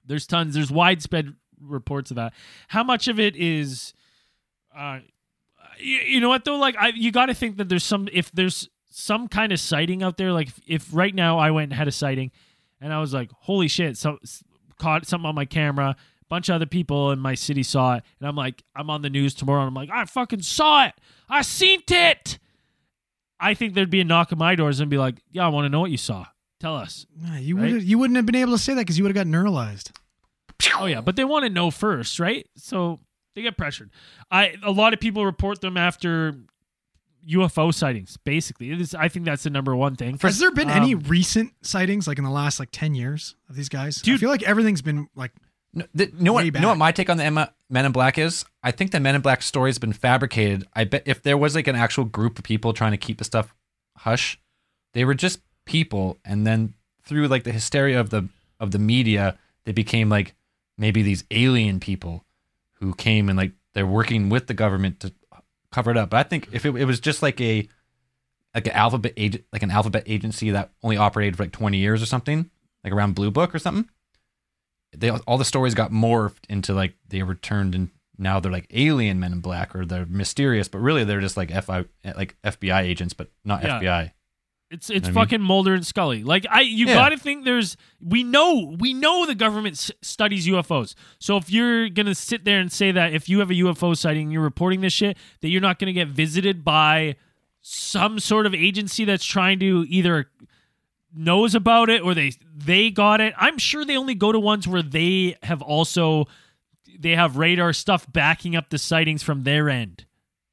There's tons. There's widespread reports of that. How much of it is, uh, you, you know what though? Like, I you got to think that there's some if there's some kind of sighting out there. Like, if, if right now I went and had a sighting, and I was like, holy shit, so caught something on my camera. A bunch of other people in my city saw it, and I'm like, I'm on the news tomorrow, and I'm like, I fucking saw it. I seen it. I think there'd be a knock on my doors and be like, yeah, I want to know what you saw. Tell us. Nah, you Right? would you wouldn't have been able to say that because you would have got neuralized. Oh yeah, but they want to know first, right? So they get pressured. I a lot of people report them after U F O sightings. Basically, it is, I think that's the number one thing. Has there been any Um, recent sightings like in the last like ten years of these guys? I Dude. feel like everything's been like No, the, you know what? Way You know what back. my take on the Emma, Men in Black is? I think the Men in Black story has been fabricated. I bet if there was like an actual group of people trying to keep the stuff hush, they were just people, and then through like the hysteria of the of the media, they became like maybe these alien people who came and like they're working with the government to cover it up. But I think if it, it was just like a like an alphabet agent, like an alphabet agency that only operated for like twenty years or something, like around Blue Book or something. They all the stories got morphed into like they were turned and now they're like alien Men in Black or they're mysterious, but really they're just like F I like F B I agents, but not Yeah. F B I. It's it's I mean- fucking Mulder and Scully. Like I, you Yeah. got to think there's. We know we know the government s- studies U F Os. So if you're gonna sit there and say that if you have a U F O sighting, and you're reporting this shit, that you're not gonna get visited by some sort of agency that's trying to either knows about it or they they got it. I'm sure they only go to ones where they have also they have radar stuff backing up the sightings from their end.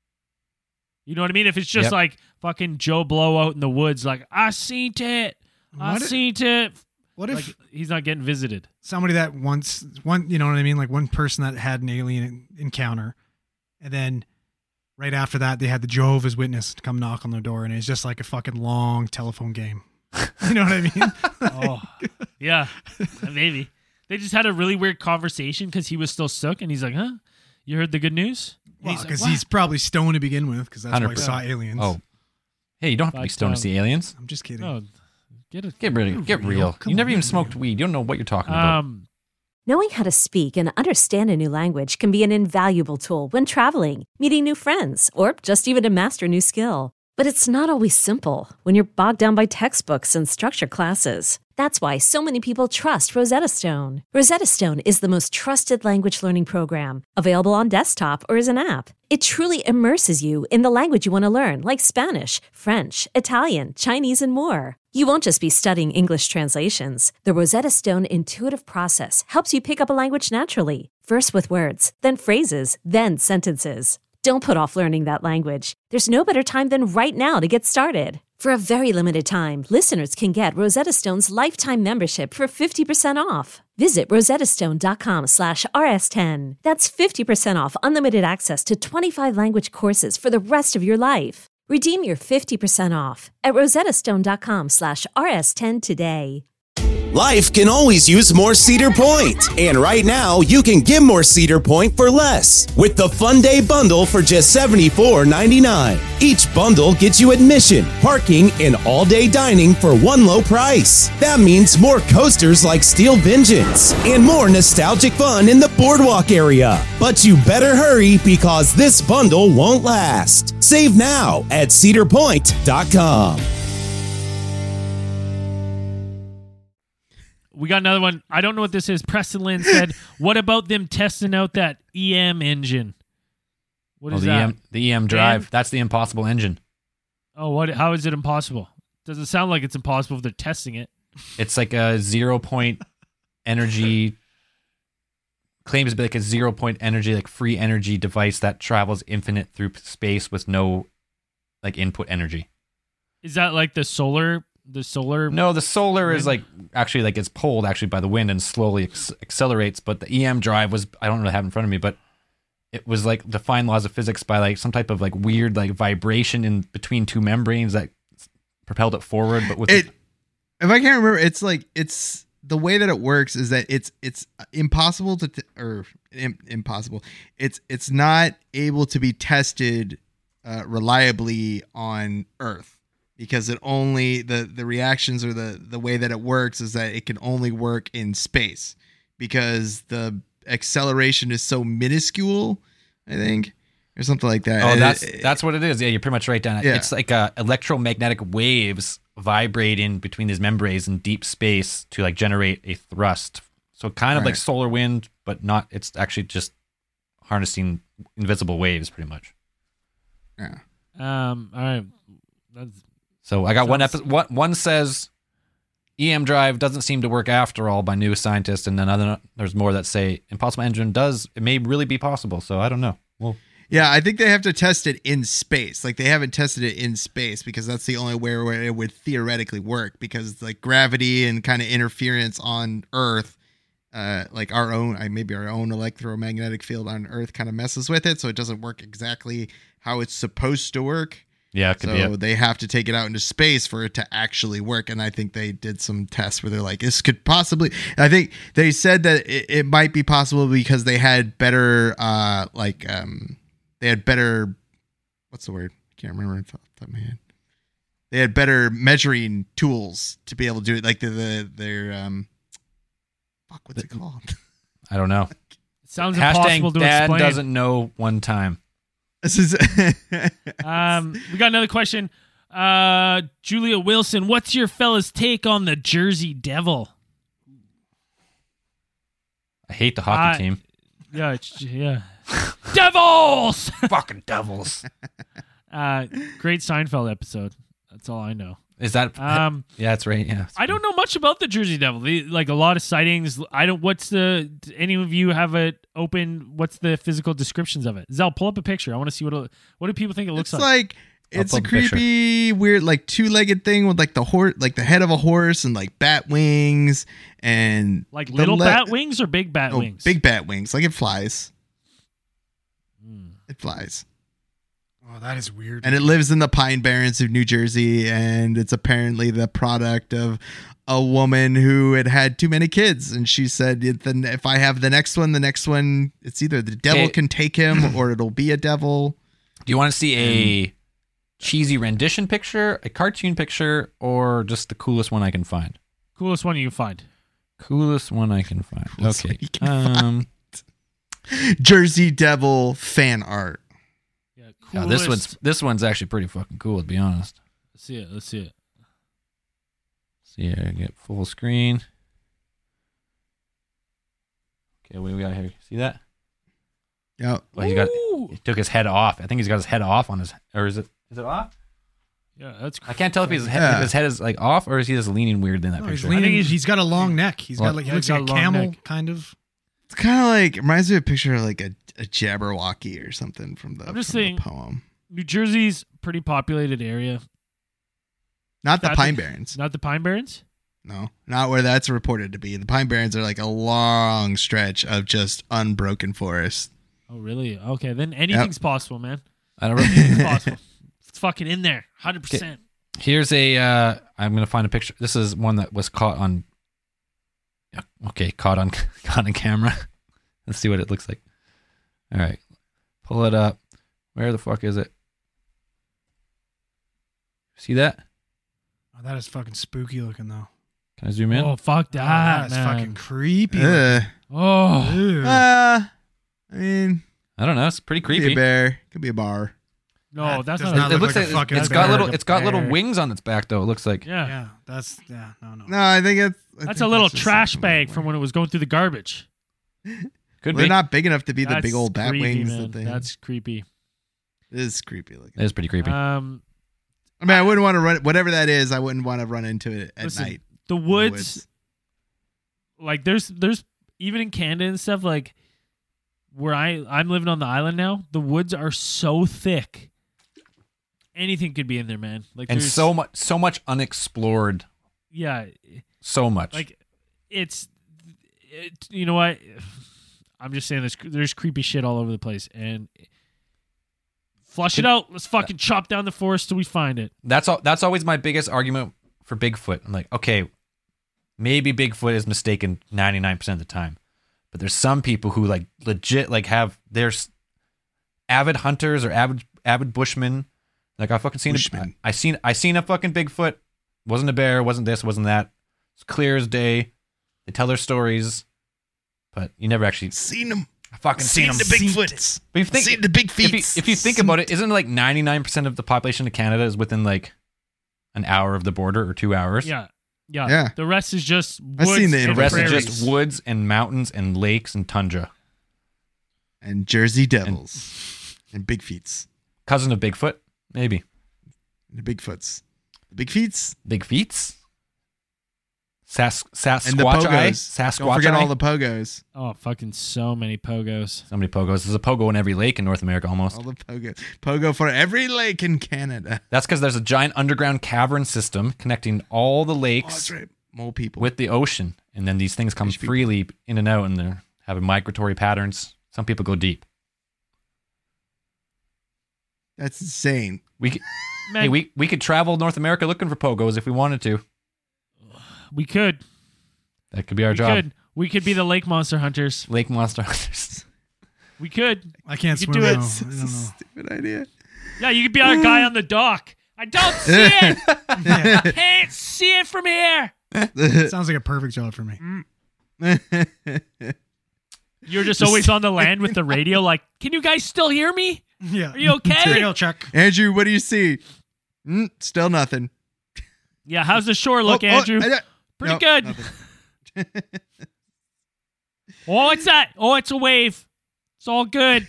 You know what I mean? If it's just Yep. like fucking Joe Blow out in the woods, like I seen it, I What if- seen it. what if Like he's not getting visited. somebody that once one you know what I mean, like one person that had an alien encounter, and then right after that they had the Jehovah's Witness come knock on their door, and it's just like a fucking long telephone game. You know what I mean? Oh, yeah, maybe they just had a really weird conversation because he was still sick, and he's like, "Huh, you heard the good news?" And Well, he's like, because "What?" he's probably stoned to begin with, because that's why he one hundred saw percent. aliens. Oh, hey, you don't have to be But, stoned um, to see aliens. I'm just kidding. No, get it. Get real, get real. real. Come You never on, even get smoked real. weed. You don't know what you're talking about. Um, Knowing how to speak and understand a new language can be an invaluable tool when traveling, meeting new friends, or just even to master a new skill. But it's not always simple when you're bogged down by textbooks and structured classes. That's why so many people trust Rosetta Stone. Rosetta Stone is the most trusted language learning program, available on desktop or as an app. It truly immerses you in the language you want to learn, like Spanish, French, Italian, Chinese, and more. You won't just be studying English translations. The Rosetta Stone intuitive process helps you pick up a language naturally, first with words, then phrases, then sentences. Don't put off learning that language. There's no better time than right now to get started. For a very limited time, listeners can get Rosetta Stone's lifetime membership for fifty percent off. Visit rosettastone.com slash rs10. That's fifty percent off unlimited access to twenty-five language courses for the rest of your life. Redeem your fifty percent off at rosettastone.com slash rs10 today. Life can always use more Cedar Point. And right now, you can get more Cedar Point for less with the Fun Day Bundle for just seventy-four ninety-nine. Each bundle gets you admission, parking, and all-day dining for one low price. That means more coasters like Steel Vengeance and more nostalgic fun in the boardwalk area. But you better hurry because this bundle won't last. Save now at cedar point dot com. we got another one. I don't know what this is. Preston Lynn said, "What about them testing out that E M engine?" What Oh, is the that? E M, the E M drive. That's the impossible engine. Oh, what? How is it impossible? Doesn't sound like it's impossible if they're testing it. It's like a zero point energy. Claims to be like a zero point energy, like free energy device that travels infinite through space with no like input energy. Is that like the solar? The solar? No, the solar is Wind? like actually like it's pulled actually by the wind and slowly ex- accelerates. But the E M drive was, I don't really have it in front of me, but it was like defying laws of physics by like some type of like weird like vibration in between two membranes that propelled it forward. But with It, if I can't remember, it's like it's the way that it works is that it's it's impossible to t- or im- impossible. It's it's not able to be tested uh, reliably on Earth because it only the the reactions or the the way that it works is that it can only work in space because the acceleration is so minuscule, I think, or something like that. Oh, It- that's it- that's what it is. Yeah, you're pretty much right, Dan. Yeah. It's like uh, electromagnetic waves vibrating between these membranes in deep space to like generate a thrust. So kind of like Right. solar wind, but not. It's actually just harnessing invisible waves, pretty much. yeah. Um. All right. That's, So I got one Sounds- episode. One, one says E M drive doesn't seem to work after all by new scientists, and then other there's more that say impossible engine does. It may really be possible. So I don't know. Well, Yeah, I think they have to test it in space. Like they haven't tested it in space because that's the only way where it would theoretically work. Because like gravity and kind of interference on Earth, uh, like our own, uh, maybe our own electromagnetic field on Earth kind of messes with it, so it doesn't work exactly how it's supposed to work. yeah, it could be. So It. they have to take it out into space for it to actually work. And I think they did some tests where they're like, this could possibly. I think they said that it, it might be possible because they had better, uh, like, um, they had better. What's the word? I can't remember off the top of my head. They had better measuring tools to be able to do it. Like the, the their um, fuck, what's it called? I don't know. it sounds impossible Hashtag to Dad explain. doesn't know one time. This is. Um, we got another question. Uh, Julia Wilson, what's your fella's take on the Jersey Devil? I hate the hockey Uh, team. Yeah, it's, yeah. Devils. Fucking devils. Uh, great Seinfeld episode. That's all I know. Is that? Um, yeah, that's right. Yeah. I don't know much about the Jersey Devil. They, like a lot of sightings. I don't. What's the? do any of you have it open? What's the physical descriptions of it? Zell, pull up a picture. I want to see what. It, what do people think it looks It's like? like it's pull a up a picture. creepy, weird, like two-legged thing with like the horse, like the head of a horse, and like bat wings, and Like the little le- bat wings or big bat oh, wings? big bat wings. Like it flies. Mm. It flies, Oh, that is weird. and it lives in the Pine Barrens of New Jersey, and it's apparently the product of a woman who had had too many kids, and she said, "If the- if I have the next one, the next one, it's either the devil Hey. can take him, or it'll be a devil." Do you want to see a cheesy rendition picture, a cartoon picture, or just the coolest one I can find? Coolest one you can find. Coolest one I can find. Coolest Okay. one you can Um, Jersey Devil fan art. Yeah, yeah, this coolest- one's this one's actually pretty fucking cool, to be honest. Let's see it. Let's see it. See, so yeah, get full screen. Okay, what do we got here? See that? Yeah. Well, he got Ooh. he took his head off. I think he's got his head off on his, or is it is it off? Yeah, that's. I can't tell if his head, Yeah. if his head is like off or is he just leaning weird in that No, he's, picture. leaning, I think he's- he's got a long neck. He's Well, got like he yeah, looks he's like a got a long camel, neck. kind of. It's kind of like reminds me of a picture of like a, a Jabberwocky or something from the, I'm just from the saying- poem. New Jersey's pretty populated area. Not the That's Pine a- Barrens. Not the Pine Barrens. No, not where that's reported to be. The Pine Barrens are like a long stretch of just unbroken forest. Oh, really? Okay, then anything's possible, man. I don't know. Anything's possible. It's fucking in there, hundred percent. Here's a. Uh, I'm gonna find a picture. This is one that was caught on. Yeah, okay, caught on caught on camera. Let's see what it looks like. All right, pull it up. Where the fuck is it? See that? Oh, that is fucking spooky looking though. Can I zoom in? Oh, fuck Oh, that, that is man. fucking creepy. Uh, Oh, Ew. uh, I mean, I don't know. It's pretty could be creepy. a bear, could be a bar. no, That that's does not. not It a, look looks like like a fucking it's bear. got little. Like a It's got little bear. wings on its back though. It looks like. yeah. Yeah, that's yeah. No, no. No, I think it's. I That's think a little just trash something bag more. from when it was going through the garbage. Could They're be. not big enough to be the That's big old bat creepy, wings man. that they. That's creepy. It is creepy looking. It is pretty creepy. Um, I mean, I wouldn't want to run whatever that is. I wouldn't want to run into it at Listen, night. the in the woods, woods. like there's there's even in Canada and stuff, like where I I'm living on the island now, the woods are so thick. Anything could be in there, man. Like and there's- so much, so much unexplored. yeah, So much. like it's it, you know what? I'm just saying there's there's creepy shit all over the place, and flush it out. Let's fucking chop down the forest till we find it. That's all. That's always my biggest argument for Bigfoot. I'm like, okay, maybe Bigfoot is mistaken ninety-nine percent of the time, but there's some people who like legit like have there's avid hunters or avid avid bushmen. Like I fucking seen Bushman. a, I seen I seen a fucking Bigfoot. Wasn't a bear. Wasn't this. Wasn't that. It's clear as day. They tell their stories. but you never actually Seen them. I fucking seen, Seen them. the Bigfoots. But if you think, Seen the big if you, feet. if you think about it, isn't it like ninety-nine percent of the population of Canada is within like an hour of the border or two hours? Yeah. Yeah. Yeah. The rest is just I've woods seen the and The rest is prairies. just woods and mountains and lakes and tundra. And Jersey Devils. And, big feets. Cousin of Bigfoot? Maybe. The Bigfoots. The big feets. Big feets? Sas- Sas- And the Sasquatch eye? pogos. Sasquatch Don't forget eye? all the pogos. Oh, fucking so many pogos. So many pogos. There's a pogo in every lake in North America almost. All the pogos. Pogo for every lake in Canada. That's because there's a giant underground cavern system connecting all the Oh, lakes that's right. Mole people. with the ocean. And then these things come Fish people. freely in and out and they're having migratory patterns. Some people go deep. That's insane. We could, Man, hey, we, we could travel North America looking for pogos if we wanted to. we could. That could be our We job. could. We could be the lake monster hunters. Lake monster hunters. We could. I can't You could swim do it. though. It's I don't know. a stupid idea. Yeah, you could be our guy on the dock. I don't see it. Can't see it from here. Sounds like a perfect job for me. You're just always on the land with the radio. Like, can you guys still hear me? Yeah. Are you okay? Radio check. Andrew, what do you see? Mm, still nothing. Yeah. How's the shore look, Oh, oh, Andrew? I- Pretty no, good. nothing. Oh, what's that? Oh, it's a wave. It's all good.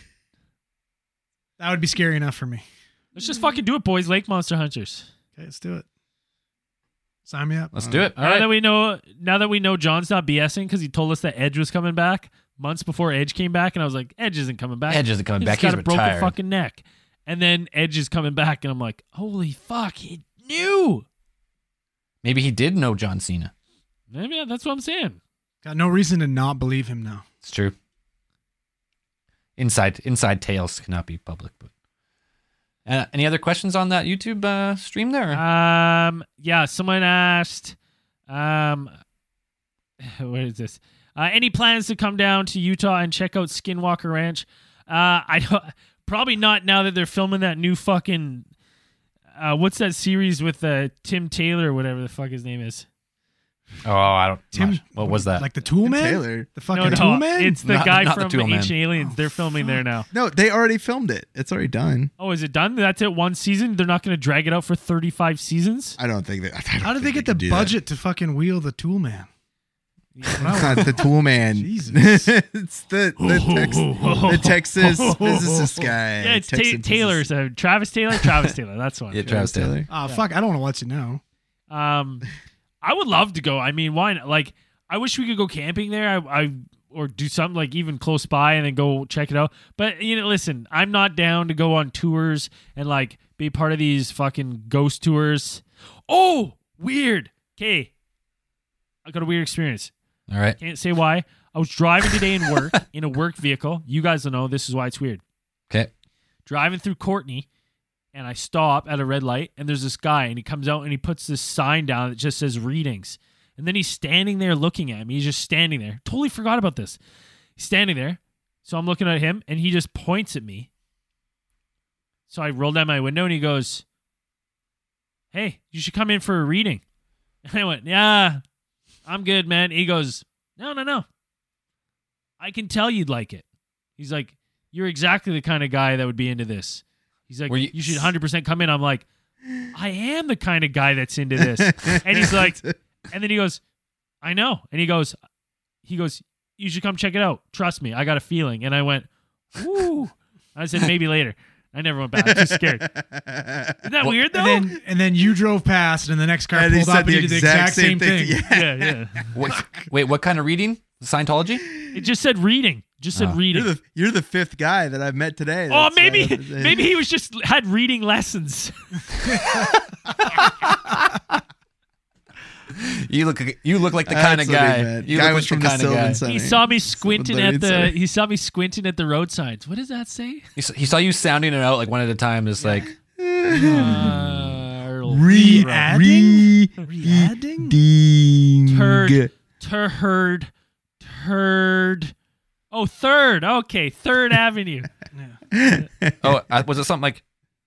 That would be scary enough for me. Let's just fucking do it, boys. Lake monster hunters. Okay, let's do it. Sign me up. Let's do it. All now right. that we know, now that we know John's not BSing because he told us that Edge was coming back months before Edge came back, and I was like, Edge isn't coming back. Edge isn't coming He's back. got He's a broken retired. fucking neck. And then Edge is coming back, and I'm like, holy fuck, he knew. Maybe he did know John Cena. Maybe yeah, that's what I'm saying. Got no reason to not believe him now. It's true. Inside inside tales cannot be public. But uh, any other questions on that YouTube uh, stream there? Um, yeah, someone asked, um, what is this? Uh, any plans to come down to Utah and check out Skinwalker Ranch? Uh, I don't, probably not now that they're filming that new fucking, uh, what's that series with uh, Tim Taylor or whatever the fuck his name is? oh, I don't. Tim, not- what was that? Like the Tool Man? Taylor. The fucking No, no, Tool Man? it's the Not- guy not the from Tool Man. Ancient Aliens. They're filming there now. No, they already filmed it. It's already done. Oh, is it done? That's it. One season. They're not going to drag it out for thirty-five seasons. I don't think that. I don't How did they think get can the do that. budget to fucking wheel the Tool Man? It's not the Tool Man. Jesus. it's the the, Tex, the Texas physicist guy. Yeah, it's Ta- Texan Taylor's uh, Travis Taylor. Travis Taylor. That's one. yeah, physicist. Travis Taylor. Oh, fuck. I don't want to let you know. Um, I would love to go. I mean, why not? Like, I wish we could go camping there. I, I or do something like even close by and then go check it out. But you know, listen, I'm not down to go on tours and like be part of these fucking ghost tours. Oh, weird. Okay, I got a weird experience. All right. Can't say why. I was driving today in work in a work vehicle. You guys don't know. This is why it's weird. Okay. Driving through Courtney, and I stop at a red light, and there's this guy, and he comes out and he puts this sign down that just says readings. And then he's standing there looking at me. He's just standing there. Totally forgot about this. He's standing there. So I'm looking at him, and he just points at me. So I roll down my window, and he goes, "Hey, you should come in for a reading." And I went, "Yeah, I'm good, man." He goes, "No, no, no. I can tell you'd like it." He's like, "You're exactly the kind of guy that would be into this." He's like, Were you, you- should one hundred percent come in. I'm like, I am the kind of guy that's into this. And he's like, and then he goes, "I know." And he goes, he goes, "You should come check it out. Trust me, I got a feeling." And I went, "Ooh." I said, "Maybe later." I never went back. I'm too scared. Isn't that weird, though? And then, and then you drove past, and the next car And he pulled said up, and the he did the exact exact same same thing. thing. Yeah. yeah, yeah. Wait, wait, what kind of reading? Scientology? It just said reading. Just said Oh. reading. You're the you're the fifth guy that I've met today. Oh, that's, uh, maybe that's- maybe he was just had reading lessons. You look you look like the That's kind of what he guy. meant. You guy look was like from the the kind of Sylvan guy. Center. He saw me squinting Learning at the Center. he saw me squinting at the road signs. What does that say? He, s- he saw you sounding it out like one at a time, just like Uh, Re-adding? Re-adding? Ding. Turd. Turd. Turd. Oh, third. Okay, Third Avenue. oh, uh, was it something like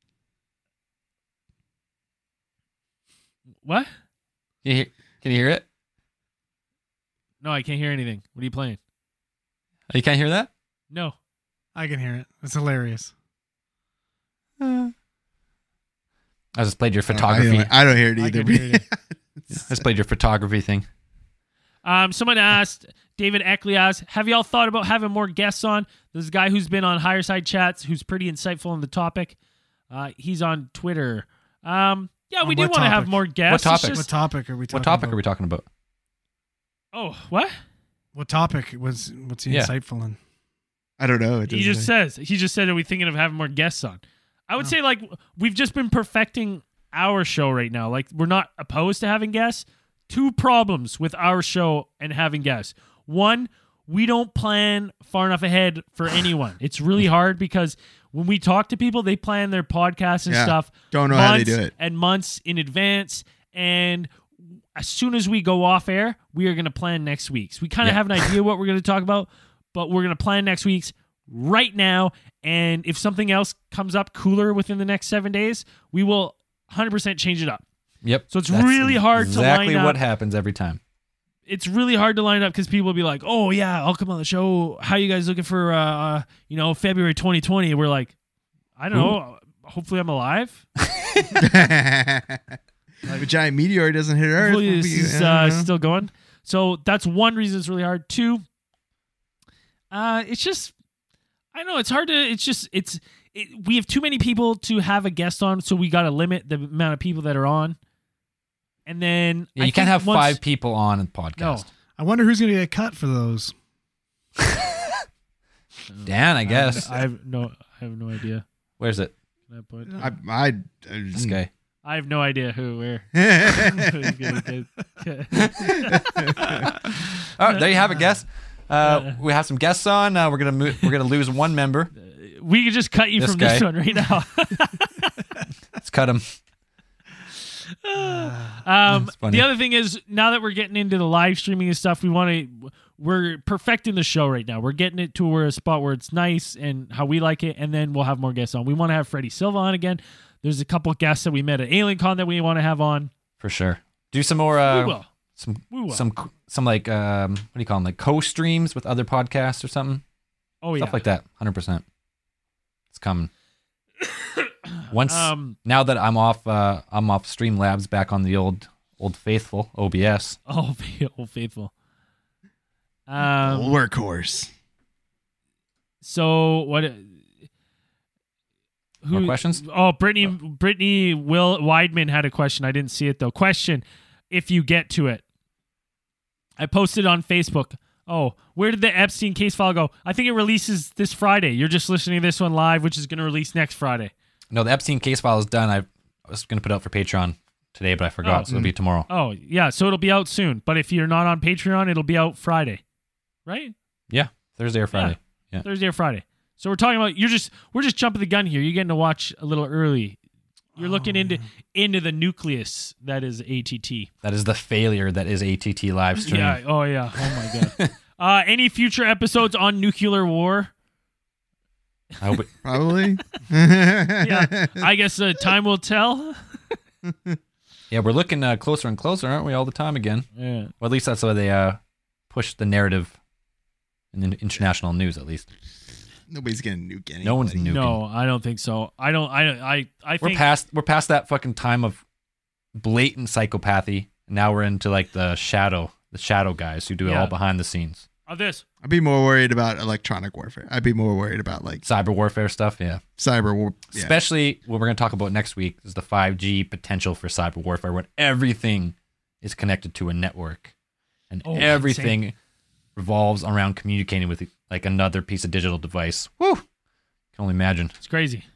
What? can you hear, can you hear it? No, I can't hear anything. What are you playing? You can't hear that? No. I can hear it. It's hilarious. I just played your I don't- photography. I don't, I don't hear it I either. can hear it. I just played your photography thing. Um, someone asked, David Eckley asked, have y'all thought about having more guests on? There's a guy who's been on Higher Side Chats who's pretty insightful on the topic. Uh, he's on Twitter. Um, yeah, On we do what want to have topic? more guests. What It's topic? just- What topic are we talking What topic about? are we talking about? Oh, what? What topic was what's he Yeah. insightful in? I don't know. It He doesn't just say. says. He just said, are we thinking of having more guests on? I would Oh. say, like, we've just been perfecting our show right now. Like, we're not opposed to having guests. Two problems with our show and having guests. One, we don't plan far enough ahead for anyone. It's really hard because when we talk to people, they plan their podcasts and Yeah. stuff. Don't know how they months do it. and months in advance. And as soon as we go off air, we are going to plan next week's. We kind of Yeah. have an idea what we're going to talk about, but we're going to plan next week's right now. And if something else comes up cooler within the next seven days, we will one hundred percent change it up. Yep. So it's really hard to exactly line what up. happens every time. It's really hard to line up because people will be like, "Oh yeah, I'll come on the show. How you guys looking for, uh, uh you know, February twenty twenty?" We're like, I don't Who? know. Hopefully, I'm alive. If a giant meteor doesn't hit Earth, Hopefully, we'll this be- is I uh, don't know. still going. So that's one reason it's really hard. Two, uh, it's just, I don't know. It's hard to. It's just it's. It, we have too many people to have a guest on, so we got to limit the amount of people that are on. And then Yeah, I you can't think have once- five people on a podcast. No. I wonder who's going to get cut for those. Dan, I guess. I have no. I have no idea. Where's it? Can I put- I, I, This guy. I have no idea who where. Who's gonna get- Oh, there you have it, guests. Uh, we have some guests on. Uh, we're gonna mo- we're gonna lose one member. we could just cut you This from this guy. one right now. Let's cut him. Um, That's funny. the other thing is, now that we're getting into the live streaming and stuff, we want to we're perfecting the show right now. We're getting it to where a spot where it's nice and how we like it, and then we'll have more guests on. We want to have Freddie Silva on again. There's a couple guests that we met at AlienCon that we want to have on. For sure. Do some more. Uh, we will. Some We will. some some like um what do you call them, like co-streams with other podcasts or something, Oh yeah. stuff like that. one hundred percent. It's coming. Once Um. now that I'm off, uh, I'm off Streamlabs, back on the old old faithful O B S. Oh, old faithful. Um. workhorse. So what? More questions? Oh, Brittany, Brittany Will Weidman had a question. I didn't see it though. Question: if you get to it, I posted on Facebook. Oh, where did the Epstein case file go? I think it releases this Friday. You're just listening to this one live, which is going to release next Friday. No, the Epstein case file is done. I, I was going to put it out for Patreon today, but I forgot, Oh. so it'll be tomorrow. Oh, yeah. So it'll be out soon. But if you're not on Patreon, it'll be out Friday, right? Yeah, Thursday or Friday. Yeah. Thursday or Friday. So we're talking about you're just we're just jumping the gun here. You're getting to watch a little early. You're looking into into the nucleus that is A T T. That is the failure that is A T T live stream. Yeah. Oh yeah. Oh my god. uh, any future episodes on nuclear war? I hope it, Probably. Yeah. I guess uh, time will tell. yeah, we're looking uh, closer and closer, aren't we, all the time again? Yeah. Well, at least that's why they uh, push the narrative in the international news, at least. Nobody's gonna nuke anybody. No one's nuking. No, I don't think so. I don't. I. I. I We're think. past we're past that fucking time of blatant psychopathy. Now we're into like the shadow, the shadow guys who do it Yeah. all behind the scenes. Of this. I'd be more worried about electronic warfare. I'd be more worried about like Cyber warfare stuff, yeah. cyber war. Yeah. Especially what we're going to talk about next week is the five G potential for cyber warfare, when everything is connected to a network and Oh, everything insane. revolves around communicating with like another piece of digital device. Woo! Can only imagine. It's crazy.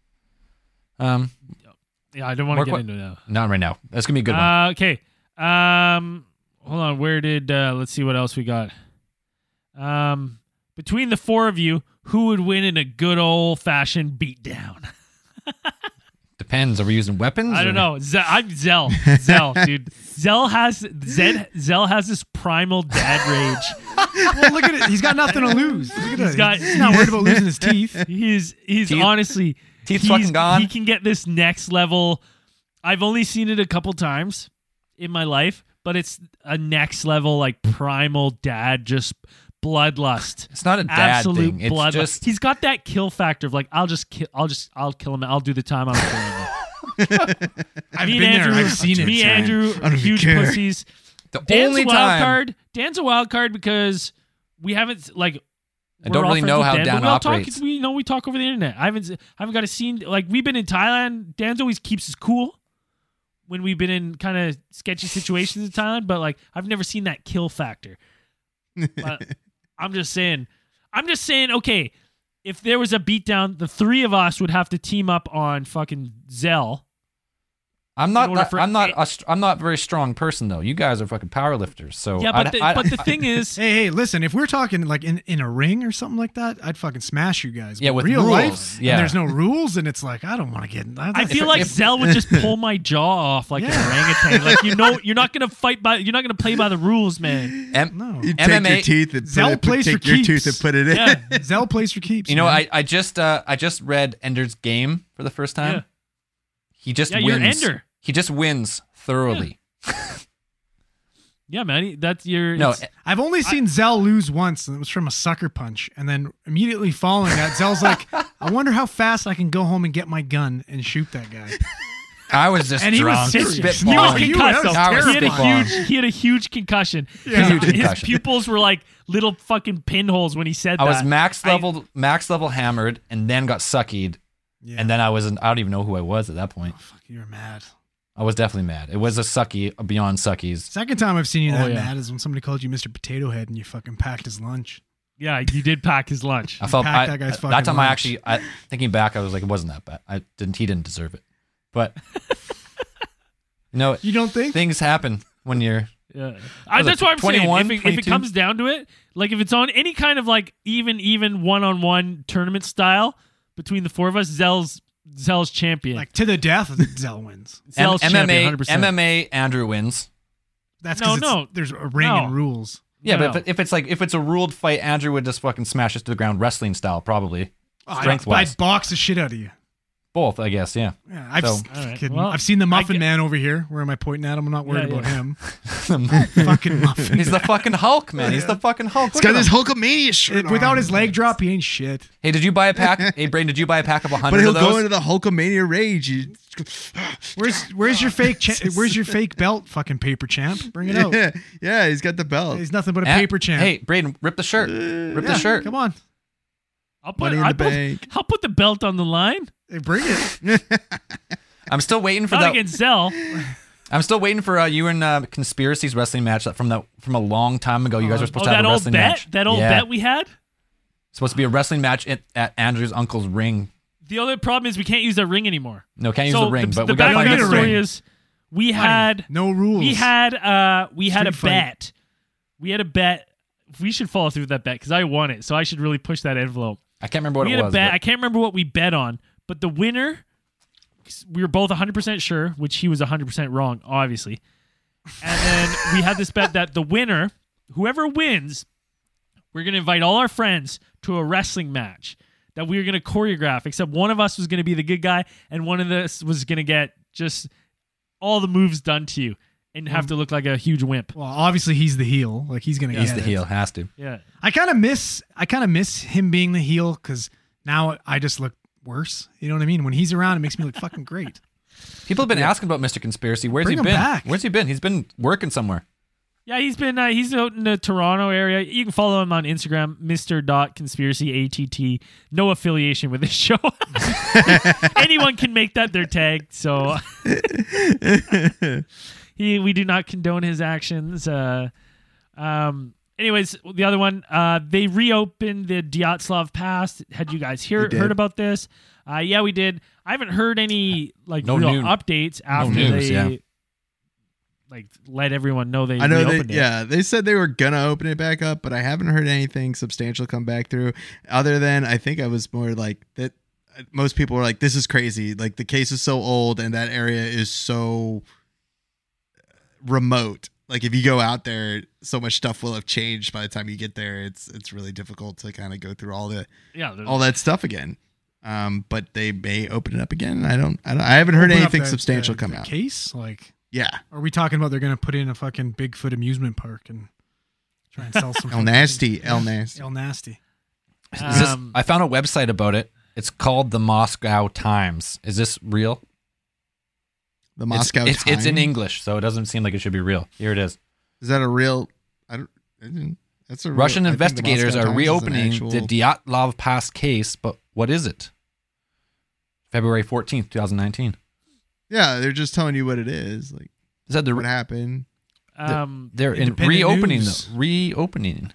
Um, Yeah, I don't want More to get que- into it now. not right now. That's gonna be a good one. Uh, okay. Um, hold on. Where did? Uh, let's see what else we got. Um, between the four of you, who would win in a good old fashioned beatdown? Depends. Are we using weapons? I or- don't know. Ze- I'm Zell. Zell, dude. Zell has Zed. Zell has this primal dad rage. Well, look at it. He's got nothing to lose. Look at He's it. got- He's not worried about losing his teeth. He's he's Teeth- honestly teeth he's- fucking gone? He can get this next level. I've only seen it a couple times in my life, but it's a next level like primal dad just bloodlust. It's not a dad Absolute thing. It's bloodlust. just He's got that kill factor of like, I'll just kill, I'll just, I'll kill him. I'll do the time. I'll kill him. I've me been and Andrew, there. I've seen it. Me, so- Andrew, I don't even huge care. pussies. the Dan's only a wild time. card. Dan's a wild card because we haven't like. I we're don't all really friends know with how Dan, Dan but we all talk- operates. we you know we talk over the internet. I haven't, I haven't got a scene like we've been in Thailand. Dan's always keeps us cool when we've been in kind of sketchy situations in Thailand, but like I've never seen that kill factor. But I'm just saying, I'm just saying, okay, if there was a beatdown, the three of us would have to team up on fucking Zell. I'm in not. order that- for- I'm not. A, str- I'm not a very strong person though. You guys are fucking powerlifters. So Yeah, but I'd- the, I'd- but the thing is, Hey, hey, listen, if we're talking like in, in a ring or something like that, I'd fucking smash you guys. Yeah, But with real rules, life, yeah. and there's no rules, and it's like, I don't want to get I, I feel like if- Zell would just pull my jaw off like an Yeah. orangutan. Like you know, you're not gonna fight by, you're not gonna play by the rules, man. M- no. You M M take A your teeth and put Zell it, plays take for your keeps. tooth and put it in. Yeah, Zell plays for keeps. You know, man. I, I just uh, I just read Ender's Game for the first time. Yeah. He just Yeah, you're wins. Ender. He just wins thoroughly. yeah, man. That's your No, it's- I've only seen Zell lose once, and it was from a sucker punch. And then immediately following that, Zell's like, I wonder how fast I can go home and get my gun and shoot that guy. I was just And he was drunk. serious. He was spitballing. You- concussed. that was though. I was He had a spitballing. huge, he had a huge concussion. Yeah. His, Huge concussion. his pupils were like little fucking pinholes when he said I that. was max I- level, max level hammered, and then got suckied, Yeah. and then I was. I don't even know who I was at that point. Fuck, you're mad. I was definitely mad. It was a sucky beyond suckies. Second time I've seen you Oh, that yeah. mad is when somebody called you Mister Potato Head and you fucking packed his lunch. Yeah, you did pack his lunch. I felt packed I, that guy's that fucking time. I lunch. actually, I, thinking back, I was like, it wasn't that bad. I didn't. He didn't deserve it, but you know, You don't think? things happen when you're. Yeah, I, Was it that's what I'm saying. twenty-one, If it, if it twenty-two? comes down to it, like if it's on any kind of like even even one on one tournament style between the four of us, Zell's Zell's champion. Like to the death, Zell wins. Zell's M- champion, MMA, one hundred percent. M M A, Andrew wins. That's No, because no. there's a ring No. and rules. Yeah, No. but if, it, if it's like if it's a ruled fight, Andrew would just fucking smash us to the ground, wrestling style, probably. Oh, Strength I'd, wise, I'd box the shit out of you. both, I guess. Yeah. Yeah, I've, So- s- All right, kidding. well, I've seen the Muffin I get- Man over here. Where am I pointing at him? I'm not worried Yeah, about yeah. him. Fucking Muffin. He's the fucking Hulk, man. He's the fucking Hulk. He's Look got at this him. Hulkamania shirt It- without on. his leg drop, he ain't shit. Hey, did you buy a pack? Hey, Braden, did you buy a pack of a But hundred he'll of go those? into the Hulkamania rage. You, Where's Where's your fake cha- Where's your fake belt, fucking paper champ? Bring it out. yeah, yeah, he's got the belt. He's nothing but a Eh, paper champ. Hey, Braden, rip the shirt. Rip Yeah, the shirt. Come on, I'll put Money in I the put, bank. I'll put the belt on the line. hey, bring it. I'm still waiting for Not that. against Zell. I'm still waiting for uh, you and uh, Conspiracy's wrestling match that from the from a long time ago. You guys were supposed Oh, to have that a old wrestling bet. match. That old Yeah. bet we had. Supposed to be a wrestling match at, at Andrew's uncle's ring. The other problem is we can't use that ring anymore. No, can't use so the ring, the, but the we gotta back find of a the ring. story is we had No rules. we had uh we had a Street fight. bet. We had a bet. We should follow through with that bet because I won it, so I should really push that envelope. I can't remember what we it had was. a bet. but- I can't remember what we bet on, but the winner, we were both one hundred percent sure, which he was one hundred percent wrong, obviously. And then we had this bet that the winner, whoever wins, we're going to invite all our friends to a wrestling match that we were going to choreograph, except one of us was going to be the good guy and one of us was going to get just all the moves done to you and have to look like a huge wimp. Well, obviously he's the heel. Like he's gonna. He's get the it. heel. Has to. Yeah. I kind of miss. I kind of miss him being the heel because now I just look worse. You know what I mean? When he's around, it makes me look fucking great. People have been asking about Mister Conspiracy. Where's Bring he him been? back. Where's he been? He's been working somewhere. Yeah, he's been uh, he's out in the Toronto area. You can follow him on Instagram, Mister Conspiracy A T T. No affiliation with this show. Anyone can make that their tag. So he we do not condone his actions. Uh, um. Anyways, the other one, uh, they reopened the Dyatlov Pass. Had you guys hear, They did. heard about this? Uh, yeah, we did. I haven't heard any like No real new- updates after news, they yeah. like let everyone know they I know they, reopened it. yeah, they said they were gonna open it back up, but I haven't heard anything substantial come back through. Other than I think I was more like that. Most people were like, "This is crazy! Like the case is so old, and that area is so remote. Like if you go out there, so much stuff will have changed by the time you get there. It's it's really difficult to kind of go through all the Yeah, there's- all that stuff again." Um, but they may open it up again. I don't. I, don't, I haven't heard Open up anything the- substantial the- come the out. Case like, Yeah. are we talking about they're gonna put in a fucking Bigfoot amusement park and Try and sell some. El Nasty, El Nasty. El Nasty. Is this, Um, I found a website about it. It's called the Moscow Times. Is this real? The Moscow it's, it's, Times. it's in English, so it doesn't seem like it should be real. Here it is. Is that a real? I don't. I didn't, that's a real, Russian I think the investigators Moscow are Times is an reopening actual- the Dyatlov Pass case, but what is it? February fourteenth, twenty nineteen. Yeah, they're just telling you what it is. Like Is that the what happened. um, they're in Independent reopening news. though. Reopening.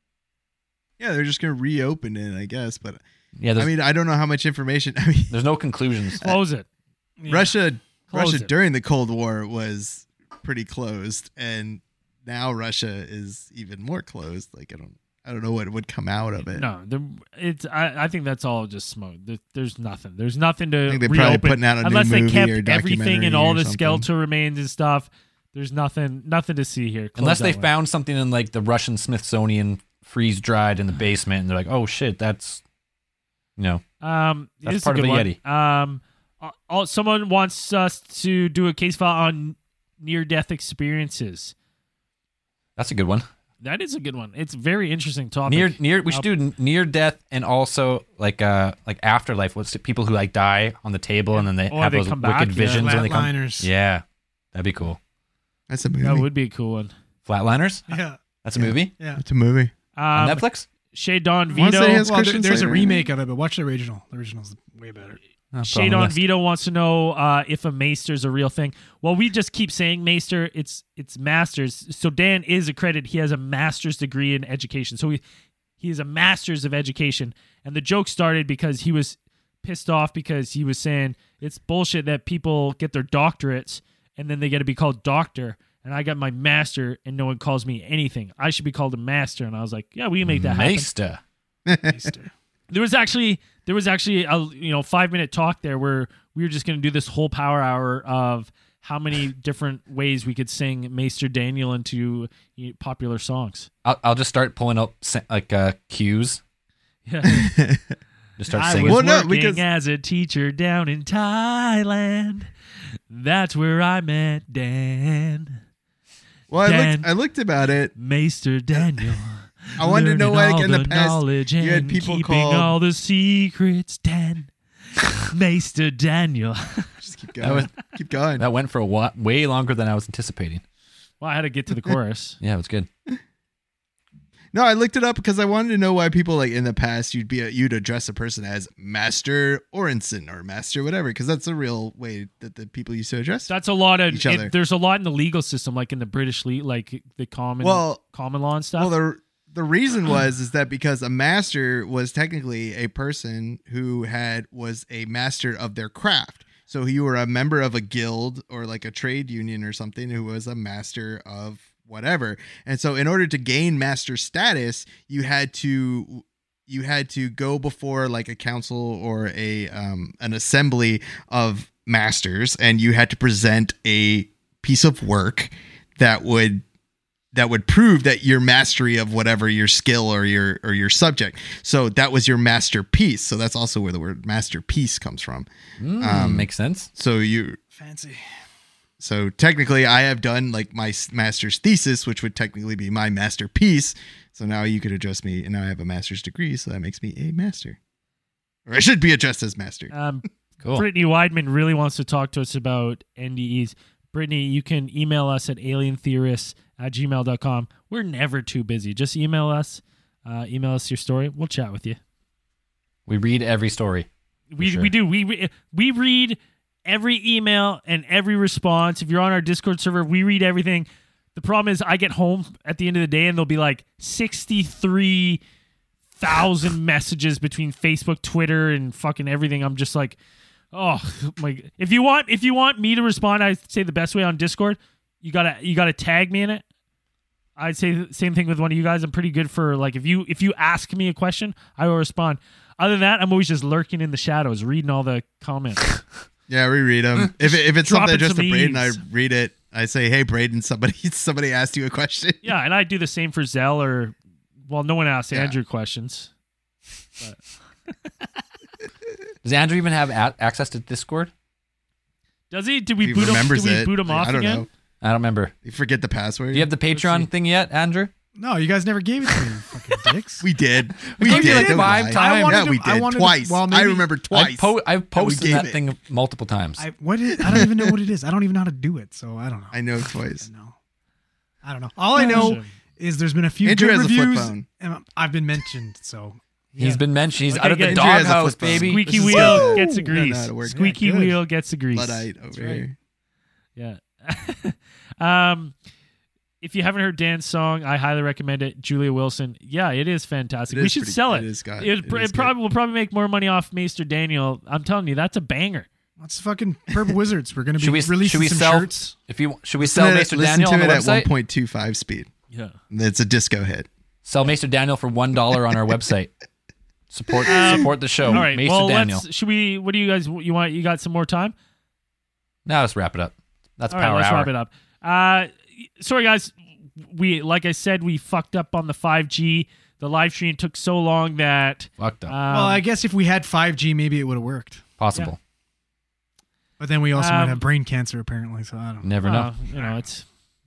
Yeah, they're just gonna reopen it, I guess. But Yeah, I there's, mean, I don't know how much information. I mean, there's no conclusions. close it. Yeah. Russia, Close Russia it. during the Cold War was pretty closed, and now Russia is even more closed. Like I don't, I don't know what would come out of it. No, the, it's. I, I think that's all just smoke. There, there's nothing. There's nothing to I think they're probably reopen putting out a new unless they movie kept or everything documentary and all or the something. skeletal remains and stuff. There's nothing, nothing to see here. Close Unless they that one. found something in like the Russian Smithsonian freeze dried in the basement, and they're like, "Oh shit, that's you know." Um, That's this is part a of good the one. Um, uh, uh, someone wants us to do a case file on near-death experiences. That's a good one. That is a good one. It's a very interesting topic. Near near we should Uh, do near death and also like uh like afterlife. What's it, people who like die on the table and then they Or have they those come wicked back, yeah. visions when they come. Flatliners. Yeah, that'd be cool. That's a movie. That would be a cool one. Flatliners. Yeah. That's a Yeah. movie Yeah. It's a movie. on Um, Netflix. Shay Don Wanna say Vito. his- Well, there, Christian there's a Slater? remake of it, but watch the original. The original's way better. I'll put Shay on the Don list. Vito wants to know uh, if a maester's a real thing. Well, we just keep saying maester. It's it's masters. So Dan is accredited. He has a master's degree in education. So he he is a master's of education. And the joke started because he was pissed off because he was saying it's bullshit that people get their doctorates and then they get to be called doctor. And I got my master and no one calls me anything. I should be called a master. And I was like, yeah, we can make that happen. Meister. Meister. There was actually there was actually a you know five minute talk there where we were just going to do this whole power hour of how many different ways we could sing Maester Daniel into you know, popular songs. I'll, I'll just start pulling up sa- like uh, cues. Yeah. Just start I singing. was Well, no, working because- as a teacher down in Thailand. That's where I met Dan. Well, I Dan. looked, I looked about it. Maester Daniel. I wanted to know why, Learning like, in all the past, knowledge you had and people keeping called- all the secrets, Dan. Maester Daniel. Just keep going. was- keep going. That went for a wa- way longer than I was anticipating. Well, I had to get to the chorus. Yeah, it was good. No, I looked it up because I wanted to know why people like in the past you'd be a, you'd address a person as Master Orenson or Master whatever because that's a real way that the people used to address. That's a lot of Each other. it, there's a lot in the legal system, like in the British le- like the common Well- common law and stuff. Well, the the reason was is that because a master was technically a person who had was a master of their craft. So you were a member of a guild or like a trade union or something who was a master of whatever. And so in order to gain master status, you had to you had to go before like a council or a um, an assembly of masters, and you had to present a piece of work that would that would prove that your mastery of whatever your skill or your or your subject. So that was your masterpiece. So that's also where the word masterpiece comes from. Mm, Um, makes sense. So you Fancy. so technically I have done like my s- master's thesis, which would technically be my masterpiece. So now you could address me, and now I have a master's degree, so that makes me a master. Or I should be addressed as master. um, Cool. Brittany Weidman really wants to talk to us about N D Es. Brittany, you can email us at alientheorists at gmail dot com. We're never too busy. Just email us. Uh, email us your story. We'll chat with you. We read every story. We sure. we do. We re- we read every email and every response. If you're on our Discord server, we read everything. The problem is I get home at the end of the day and there'll be like sixty-three thousand messages between Facebook, Twitter, and fucking everything. I'm just like, oh my. If you want, if you want me to respond, I say the best way on Discord. You gotta you gotta tag me in it. I'd say the same thing with one of you guys. I'm pretty good for like if you if you ask me a question, I will respond. Other than that, I'm always just lurking in the shadows, reading all the comments. Yeah, we read them. If it, if it's Dropping something addressed some to Braden, I eaves. read it. I say, "Hey, Braden, somebody somebody asked you a question." Yeah, and I do the same for Zell or, well, no one asks Yeah. Andrew questions. Does Andrew even have a- access to Discord? Does he? Did we He boot him? remembers Did we it. boot him Like, off I don't again? know. I don't remember. You forget the password. Do you have the see. Patreon thing yet, Andrew? No, you guys never gave it to me, you fucking dicks. We did. We gave did. you like Don't five lie. times. I wanted Yeah, to- we I did. wanted to- Twice. well, I maybe- remember twice. I've, po- I've posted gave that it. thing multiple times. I what is, I don't even know what it is. I don't even know how to do it, so I don't know. I know twice. No, I don't know. All I know Sure. is there's been a few Andrew good has a flip reviews, phone. and I've been mentioned. So He's been mentioned. He's Okay, out of the good. Andrew has a doghouse, flip phone. baby. Squeaky This is wheel good. gets a I don't know grease. how to work. Squeaky Yeah, good. wheel gets a grease. Luddite over right. here. Yeah. um, if you haven't heard Dan's song, I highly recommend it. Julia Wilson. Yeah, it is fantastic. It we is should pretty- sell it it. is good. It, It pr- is it probably good. will probably make more money off Maester Daniel. I'm telling you, that's a banger. what's fucking Purple Wizards? We're gonna be Should we releasing should we some sell? shirts. If you should we Listen sell to it- Maester listen Daniel to on the it at website? one point two five speed. Yeah. It's a disco hit. Sell Maester Daniel for one dollar on our website. Support Um, support the show. All right. Maester well, Daniel. let's. Should we? What do you guys? You want? You got some more time? Now let's wrap it up. That's All right, power let's hour. wrap it up. Uh, sorry guys, we like I said, we fucked up on the five G. The live stream took so long that Fucked up. um, Well, I guess if we had five G, maybe it would have worked. Possible. But then we also Um, might have brain cancer, apparently. So I don't know. Never know. uh, you know, it's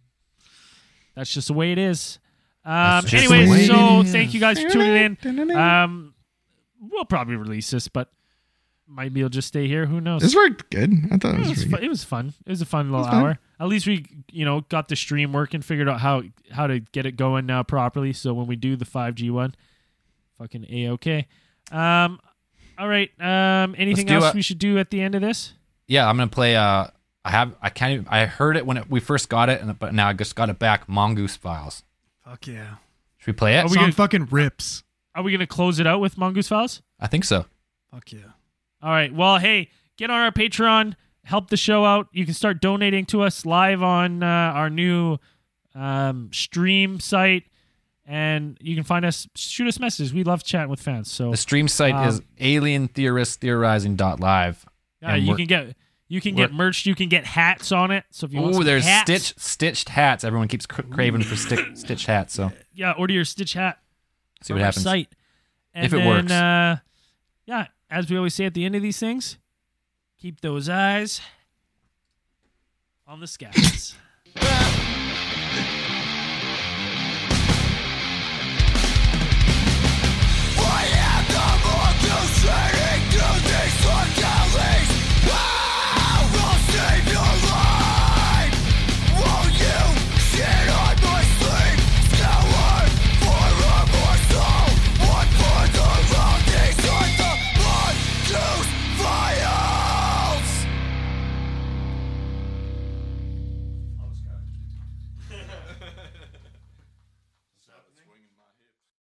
that's just the way it is. Um, That's just the anyways, way it so is. thank you guys for tuning in. Um, we'll probably release this, but maybe it'll just stay here. Who knows? This worked good. I thought it It was, was, pretty fu- good. it was fun. It was a fun little was fun. hour. At least we, you know, got the stream working, figured out how how to get it going now properly. So when we do the five G one, fucking a okay. Um, all right. Um, anything do else a- we should do at the end of this? Yeah, I'm gonna play. Uh, I have. I can't. Even, I heard it when it, we first got it, and but now I just got it back. Mongoose Files. Fuck yeah. Should we play it? Are we Song gonna- fucking rips. Are we gonna close it out with Mongoose Files? I think so. Fuck yeah. All right. Well, hey, get on our Patreon, help the show out. You can start donating to us live on uh, our new um, stream site, and you can find us. Shoot us messages. We love chatting with fans. So The stream site Um, is alien theorist theorizing dot live. yeah, and you we're- can get you can get we're- merch. You can get hats on it. So if you want, Oh, some there's hats, stitch stitched hats. Everyone keeps cr- craving for stick, stitched hats. So Yeah, order your Stitch hat. see from what our happens. Site. And If it then, works. Uh, yeah, as we always say at the end of these things, keep those eyes on the skies.